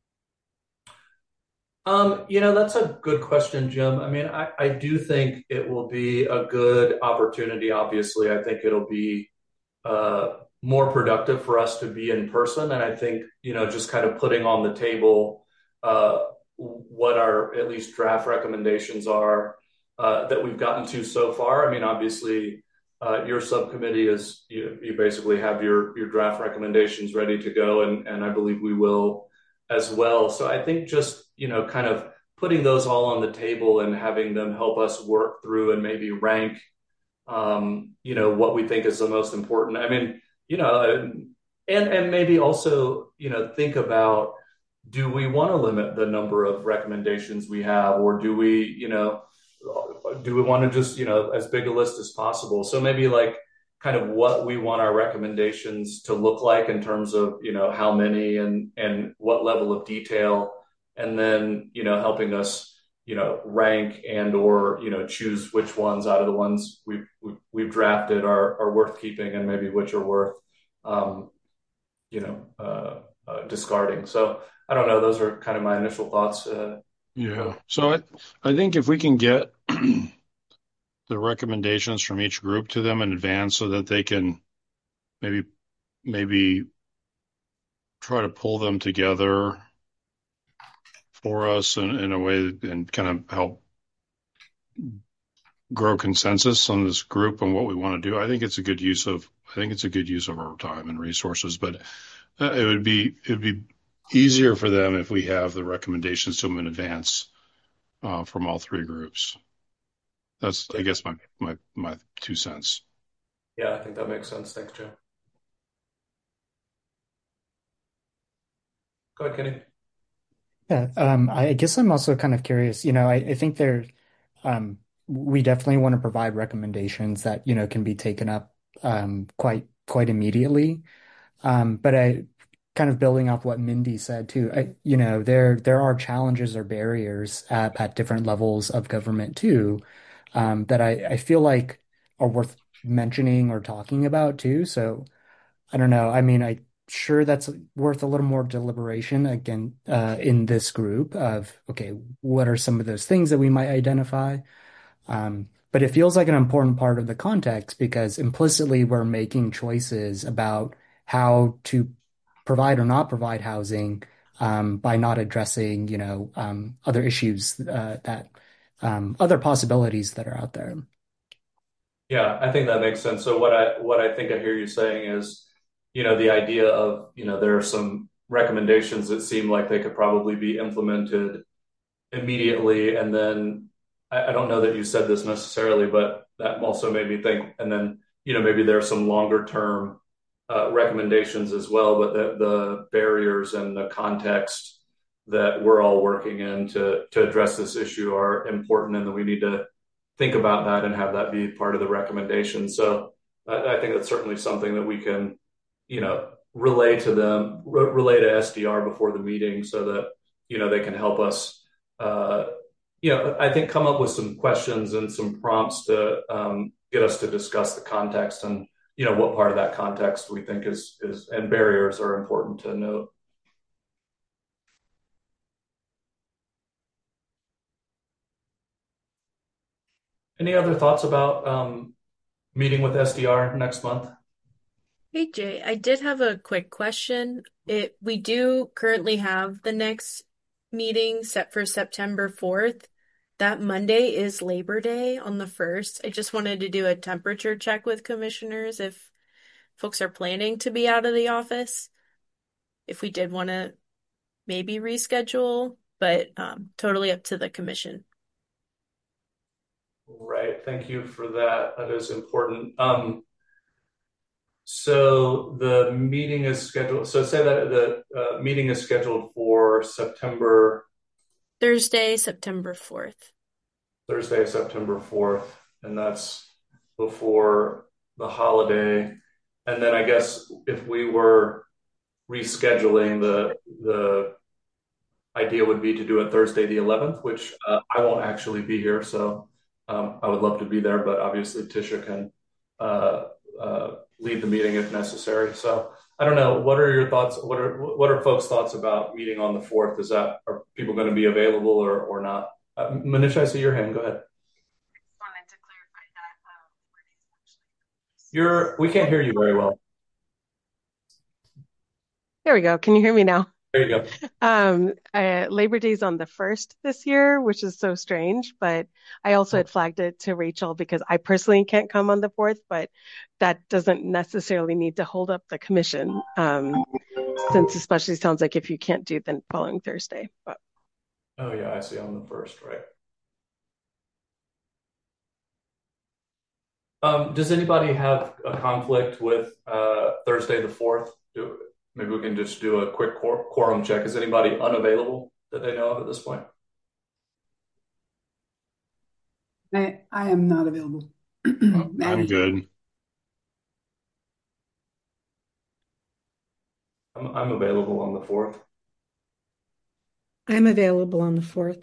Um, you know, that's a good question, Jim. I mean, I, I do think it will be a good opportunity. Obviously, I think it'll be uh, more productive for us to be in person. And I think, you know, just kind of putting on the table uh, what our at least draft recommendations are uh, that we've gotten to so far. I mean, obviously, uh, your subcommittee is, you, you basically have your, your draft recommendations ready to go, and, and I believe we will as well. So I think just, you know, kind of putting those all on the table and having them help us work through and maybe rank um, you know, what we think is the most important. I mean, you know, and and maybe also, you know, think about, do we want to limit the number of recommendations we have, or do we, you know, do we want to just, you know, as big a list as possible? So maybe like kind of what we want our recommendations to look like in terms of, you know, how many and and what level of detail, and then, you know, helping us, you know, rank and or, you know, choose which ones out of the ones we've, we've, we've drafted are, are worth keeping, and maybe which are worth, um, you know, uh, uh, discarding. So I don't know. Those are kind of my initial thoughts. Uh, yeah. So I, I think if we can get the recommendations from each group to them in advance so that they can maybe, maybe try to pull them together for us in, in a way and kind of help grow consensus on this group and what we want to do. I think it's a good use of, I think it's a good use of our time and resources, but uh, it would be, it would be easier for them if we have the recommendations to them in advance uh, from all three groups. That's, I guess, my, my, my two cents. Yeah, I think that makes sense. Thanks, Joe. Go ahead, Kenny. Yeah, um, I guess I'm also kind of curious. You know, I, I think there, um, we definitely want to provide recommendations that, you know, can be taken up um, quite quite immediately. Um, but I kind of building off what Mindy said too. I, you know, there there are challenges or barriers at, at different levels of government too, um, that I, I feel like are worth mentioning or talking about too. So I don't know. I mean, I sure that's worth a little more deliberation again uh, in this group of, okay, what are some of those things that we might identify? Um, but it feels like an important part of the context because implicitly we're making choices about how to provide or not provide housing um, by not addressing, you know, um, other issues uh, that um, other possibilities that are out there. Yeah, I think that makes sense. So what I what I think I hear you saying is, you know, the idea of, you know, there are some recommendations that seem like they could probably be implemented immediately. And then I, I don't know that you said this necessarily, but that also made me think, and then, you know, maybe there are some longer term uh, recommendations as well, but the, the barriers and the context that we're all working in to, to address this issue are important, and that we need to think about that and have that be part of the recommendation. So I, I think that's certainly something that we can, you know, relay to them, re- relay to S D R before the meeting, so that, you know, they can help us, uh, you know, I think come up with some questions and some prompts to um, get us to discuss the context and, you know, what part of that context we think is, is and barriers are important to note. Any other thoughts about um, meeting with S D R next month? Hey Jay, I did have a quick question. It we do currently have the next meeting set for September fourth. That Monday is Labor Day on the first. I just wanted to do a temperature check with commissioners if folks are planning to be out of the office. If we did want to maybe reschedule, but um, totally up to the commission. Right. Thank you for that. That is important. Um, so the meeting is scheduled. So say that the uh, meeting is scheduled for September Thursday, September fourth. Thursday, September fourth, and that's before the holiday. And then I guess if we were rescheduling, the the idea would be to do it Thursday the eleventh, which uh, I won't actually be here, so um, I would love to be there, but obviously Tisha can uh, uh, lead the meeting if necessary. So I don't know. What are your thoughts? What are what are folks' thoughts about meeting on the fourth? Is that, are people going to be available or or not? Uh, Manish, I see your hand. Go ahead. Wanted to clarify that. Um, where days actually. You're. We can't hear you very well. There we go. Can you hear me now? There you go. Um, uh, Labor Day's on the first this year, which is so strange, but I also had flagged it to Rachel because I personally can't come on the fourth, but that doesn't necessarily need to hold up the commission, um, since especially sounds like if you can't do then following Thursday. But Oh yeah, I see on the first, right. Um, does anybody have a conflict with uh, Thursday the fourth? Do, maybe we can just do a quick quor- quorum check. Is anybody unavailable that they know of at this point? I, I am not available. I'm Maddie? good. I'm, I'm available on the fourth. I'm available on the fourth.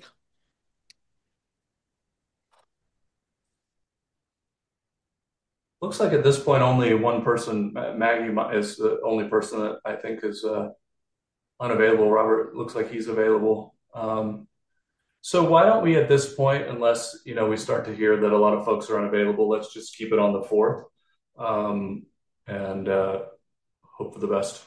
Looks like at this point only one person, Ma- Maggie, mi- is the only person that I think is uh, unavailable. Robert looks like he's available. Um, so why don't we at this point, unless you know we start to hear that a lot of folks are unavailable, let's just keep it on the fourth um, and uh, hope for the best.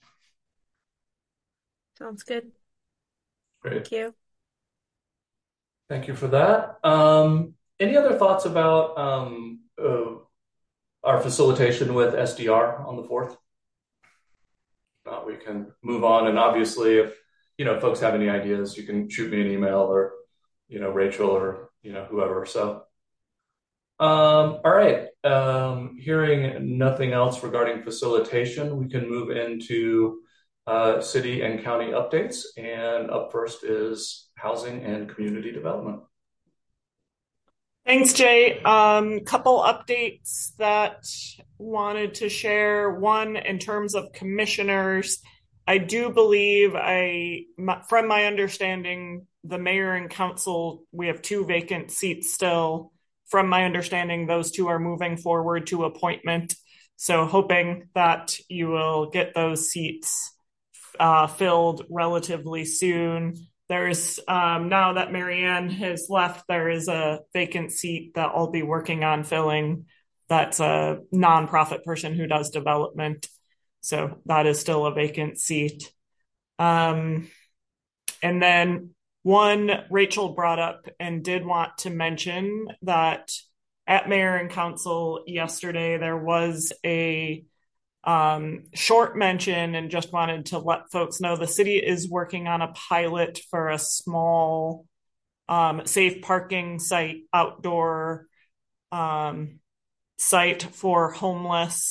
Sounds good. Great. Thank you. Thank you for that. Um, any other thoughts about um, uh, our facilitation with S D R on the fourth? Uh, we can move on. And obviously, if you know folks have any ideas, you can shoot me an email or you know Rachel or you know whoever. So, um, all right. Um, hearing nothing else regarding facilitation, we can move into uh, city and county updates. And up first is housing and community development. Thanks, Jay. Um, couple updates that wanted to share. One, in terms of commissioners, I do believe I, from my understanding, the mayor and council, we have two vacant seats still. From my understanding, those two are moving forward to appointment. So hoping that you will get those seats uh, filled relatively soon. There's um, now that Marianne has left, there is a vacant seat that I'll be working on filling. That's a nonprofit person who does development. So that is still a vacant seat. Um, and then one Rachel brought up and did want to mention that at Mayor and Council yesterday, there was a Um, short mention, and just wanted to let folks know the city is working on a pilot for a small um, safe parking site, outdoor um, site for homeless.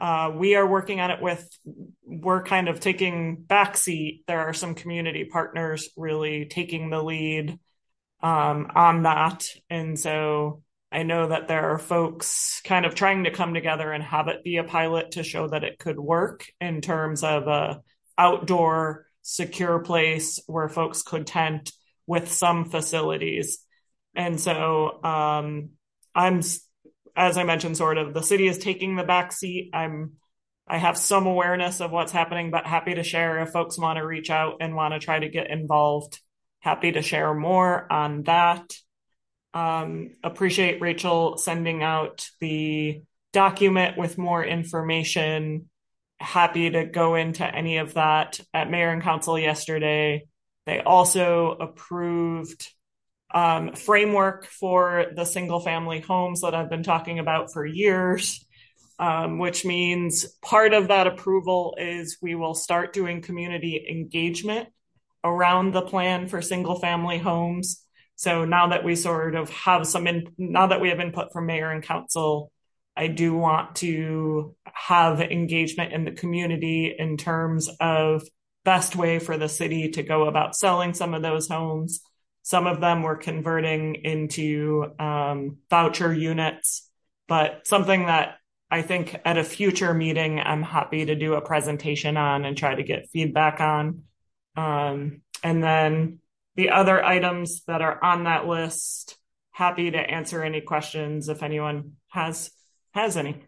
Uh, we are working on it with, we're kind of taking backseat. There are some community partners really taking the lead um, on that. And so I know that there are folks kind of trying to come together and have it be a pilot to show that it could work in terms of a outdoor secure place where folks could tent with some facilities. And so um, I'm, as I mentioned, sort of the city is taking the back seat. I'm, I have some awareness of what's happening, but happy to share if folks want to reach out and want to try to get involved. Happy to share more on that. Um, appreciate Rachel sending out the document with more information. Happy to go into any of that at Mayor and Council yesterday. They also approved um, framework for the single family homes that I've been talking about for years, um, which means part of that approval is we will start doing community engagement around the plan for single family homes. So now that we sort of have some, in, now that we have input from Mayor and Council, I do want to have engagement in the community in terms of best way for the city to go about selling some of those homes. Some of them we're converting into um, voucher units, but something that I think at a future meeting, I'm happy to do a presentation on and try to get feedback on. Um, and then the other items that are on that list, happy to answer any questions if anyone has has any.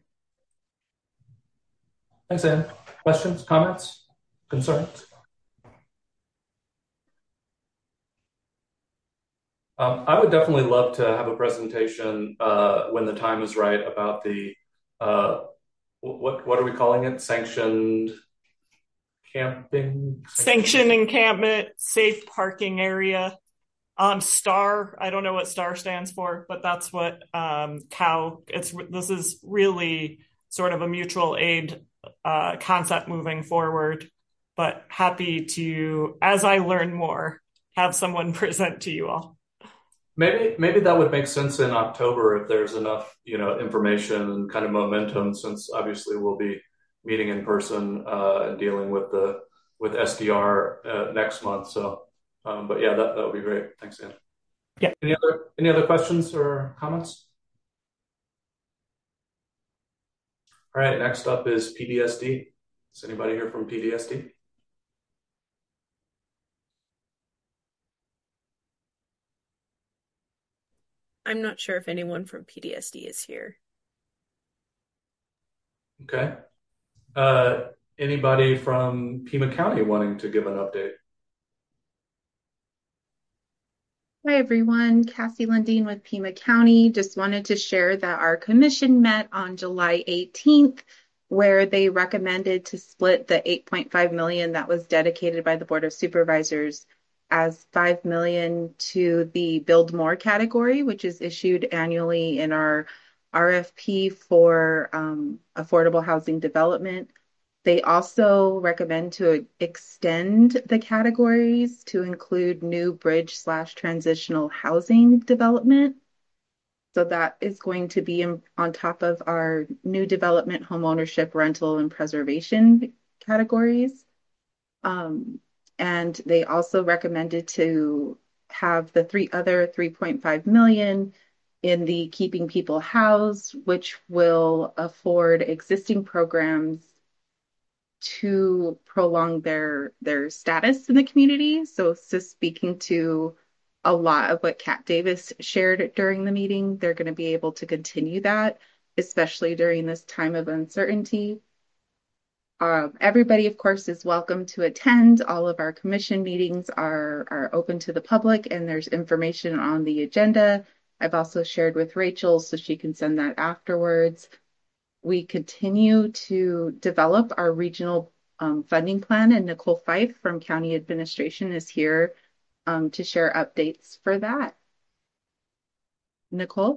Thanks, Ann. Questions, comments, concerns? Um, I would definitely love to have a presentation uh, when the time is right about the, uh, what what are we calling it? Sanctioned camping? Sanctioned encampment, safe parking area. Um, STAR, I don't know what STAR stands for, but that's what um, C O W, it's, this is really sort of a mutual aid uh, concept moving forward, but happy to, as I learn more, have someone present to you all. Maybe maybe that would make sense in October if there's enough, you know, information and kind of momentum, since obviously we'll be meeting in person uh, and dealing with the with S D R uh, next month. So, um, but yeah, that that would be great. Thanks, Ann. Yeah. Any other any other questions or comments? All right. Next up is P D S D. Is anybody here from P D S D? I'm not sure if anyone from P D S D is here. Okay. Uh, anybody from Pima County wanting to give an update? Hi, everyone. Cassie Lundeen with Pima County. Just wanted to share that our commission met on July eighteenth, where they recommended to split the eight point five million dollars that was dedicated by the Board of Supervisors as five million dollars to the Build More category, which is issued annually in our R F P for um, affordable housing development. They also recommend to extend the categories to include new bridge slash transitional housing development. So that is going to be in, on top of our new development, home ownership, rental, and preservation categories. Um, and they also recommended to have the three other three point five million dollars in the Keeping People Housed, which will afford existing programs to prolong their their status in the community. So, so speaking to a lot of what Kat Davis shared during the meeting, they're going to be able to continue that, especially during this time of uncertainty. Um, everybody, of course, is welcome to attend. All of our commission meetings are, are open to the public, and there's information on the agenda. I've also shared with Rachel so she can send that afterwards. We continue to develop our regional um, funding plan, and Nicole Fife from County Administration is here um, to share updates for that. Nicole?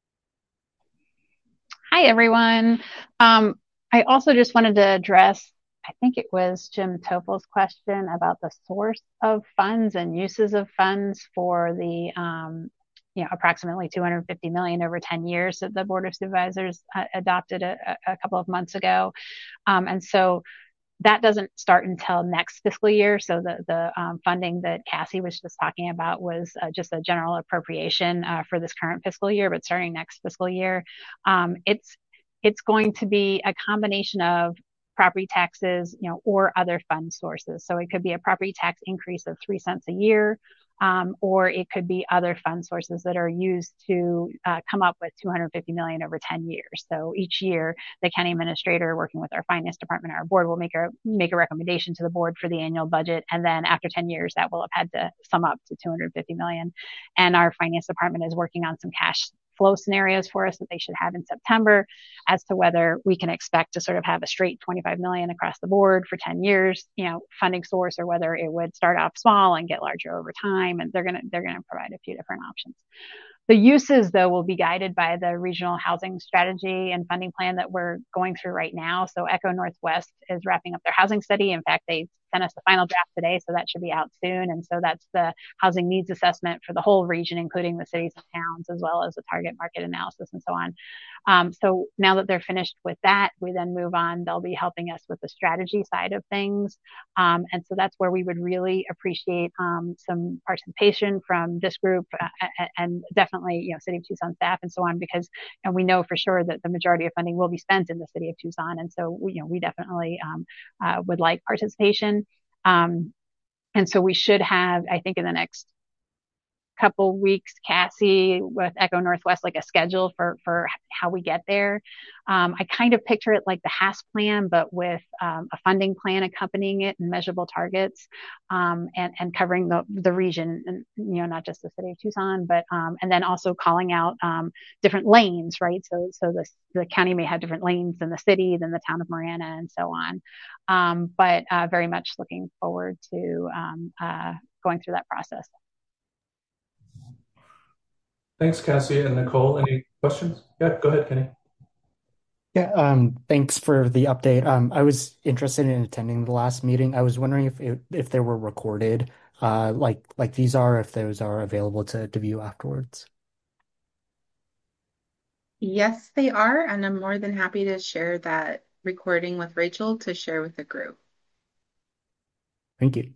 Hi, everyone. Um, I also just wanted to address, I think it was Jim Topol's question about the source of funds and uses of funds for the um, you know, approximately two hundred fifty million over ten years that the Board of Supervisors uh, adopted a, a couple of months ago. Um, and so that doesn't start until next fiscal year. So the, the um, funding that Cassie was just talking about was uh, just a general appropriation uh, for this current fiscal year, but starting next fiscal year, um, it's, it's going to be a combination of property taxes, you know, or other fund sources. So it could be a property tax increase of three cents a year, um, or it could be other fund sources that are used to uh, come up with two hundred fifty million over ten years. So each year, the county administrator, working with our finance department, our board will make a make a recommendation to the board for the annual budget, and then after ten years, that will have had to sum up to two hundred fifty million. And our finance department is working on some cash flow scenarios for us that they should have in September as to whether we can expect to sort of have a straight twenty-five million across the board for ten years, you know, funding source, or whether it would start off small and get larger over time. And they're going to, they're going to provide a few different options. The uses, though, will be guided by the regional housing strategy and funding plan that we're going through right now. So Echo Northwest is wrapping up their housing study. In fact, they sent us the final draft today, so that should be out soon. And so that's the housing needs assessment for the whole region, including the cities and towns, as well as the target market analysis and so on. Um, so now that they're finished with that, we then move on. They'll be helping us with the strategy side of things. Um, and so that's where we would really appreciate um, some participation from this group uh, and definitely, you know, City of Tucson staff and so on, because and we know for sure that the majority of funding will be spent in the City of Tucson. And so, we, you know, we definitely um, uh, would like participation. Um, and so we should have, I think in the next couple weeks, Cassie with Echo Northwest, like a schedule for, for how we get there. Um, I kind of picture it like the H A S plan, but with um, a funding plan accompanying it and measurable targets, um, and, and covering the, the region, and, you know, not just the City of Tucson, but, um, and then also calling out um, different lanes, right? So, so the, the county may have different lanes than the city, than the town of Marana, and so on. Um, but uh, very much looking forward to um, uh, going through that process. Thanks, Cassie and Nicole. Any questions? Yeah, go ahead, Kenny. Yeah, um, thanks for the update. Um, I was interested in attending the last meeting. I was wondering if it, if they were recorded, uh, like like these are, if those are available to, to view afterwards. Yes, they are, and I'm more than happy to share that recording with Rachel to share with the group. Thank you.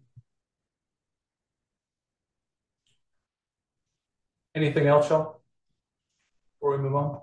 Anything else, Sean, before we move on?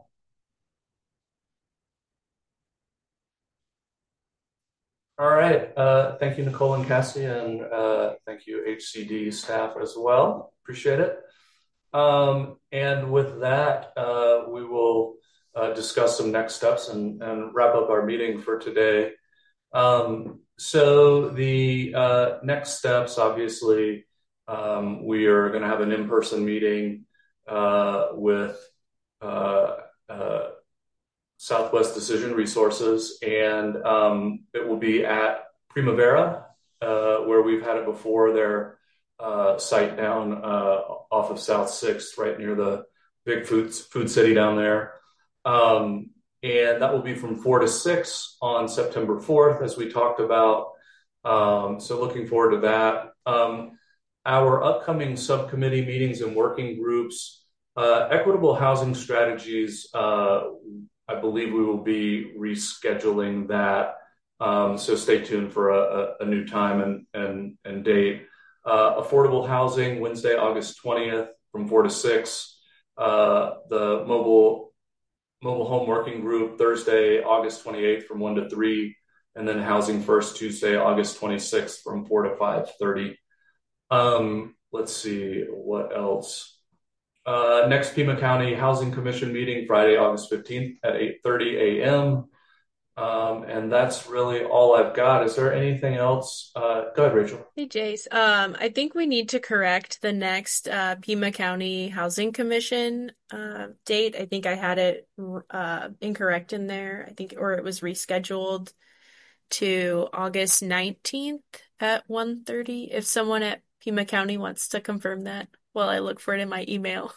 All right. Uh, thank you, Nicole and Cassie, and uh, thank you, H C D staff as well. Appreciate it. Um, and with that, uh, we will uh, discuss some next steps and, and wrap up our meeting for today. Um, so the uh, next steps, obviously, um, we are going to have an in-person meeting uh, with uh, uh, Southwest Decision Resources, and um, it will be at Primavera, uh, where we've had it before, their uh, site down uh, off of South sixth, right near the big food, food city down there. Um, and that will be from four to six on September fourth, as we talked about. Um, so looking forward to that. Um, our upcoming subcommittee meetings and working groups, uh, equitable housing strategies, uh, I believe we will be rescheduling that. Um, so stay tuned for a, a, a new time and, and, and date. Uh, affordable housing, Wednesday, August twentieth from four to six. Uh, the mobile, mobile home working group, Thursday, August twenty-eighth from one to three. And then Housing First, Tuesday, August twenty-sixth from four to five thirty. Um, let's see, what else? Uh, next Pima County Housing Commission meeting, Friday, August fifteenth at eight thirty a.m. Um, and that's really all I've got. Is there anything else? Uh, go ahead, Rachel. Hey, Jace. Um, I think we need to correct the next uh, Pima County Housing Commission uh, date. I think I had it uh, incorrect in there. I think, or it was rescheduled to August nineteenth at one thirty. If someone at Pima County wants to confirm that while I look for it in my email.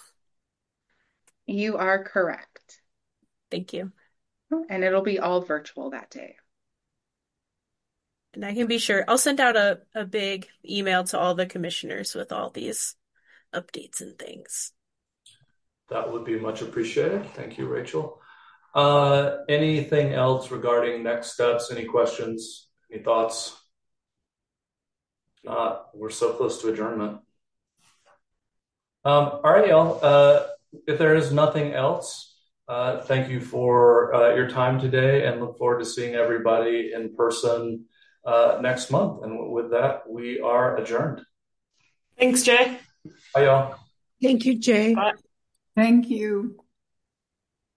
You are correct. Thank you. And it'll be all virtual that day. And I can be sure. I'll send out a, a big email to all the commissioners with all these updates and things. That would be much appreciated. Thank you, Rachel. Uh, anything else regarding next steps? Any questions? Any thoughts? If not, we're so close to adjournment. Um, all right, y'all. Uh, if there is nothing else, uh, thank you for uh, your time today, and look forward to seeing everybody in person uh, next month. And with that, we are adjourned. Thanks, Jay. Bye, y'all. Thank you, Jay. Bye. Thank you.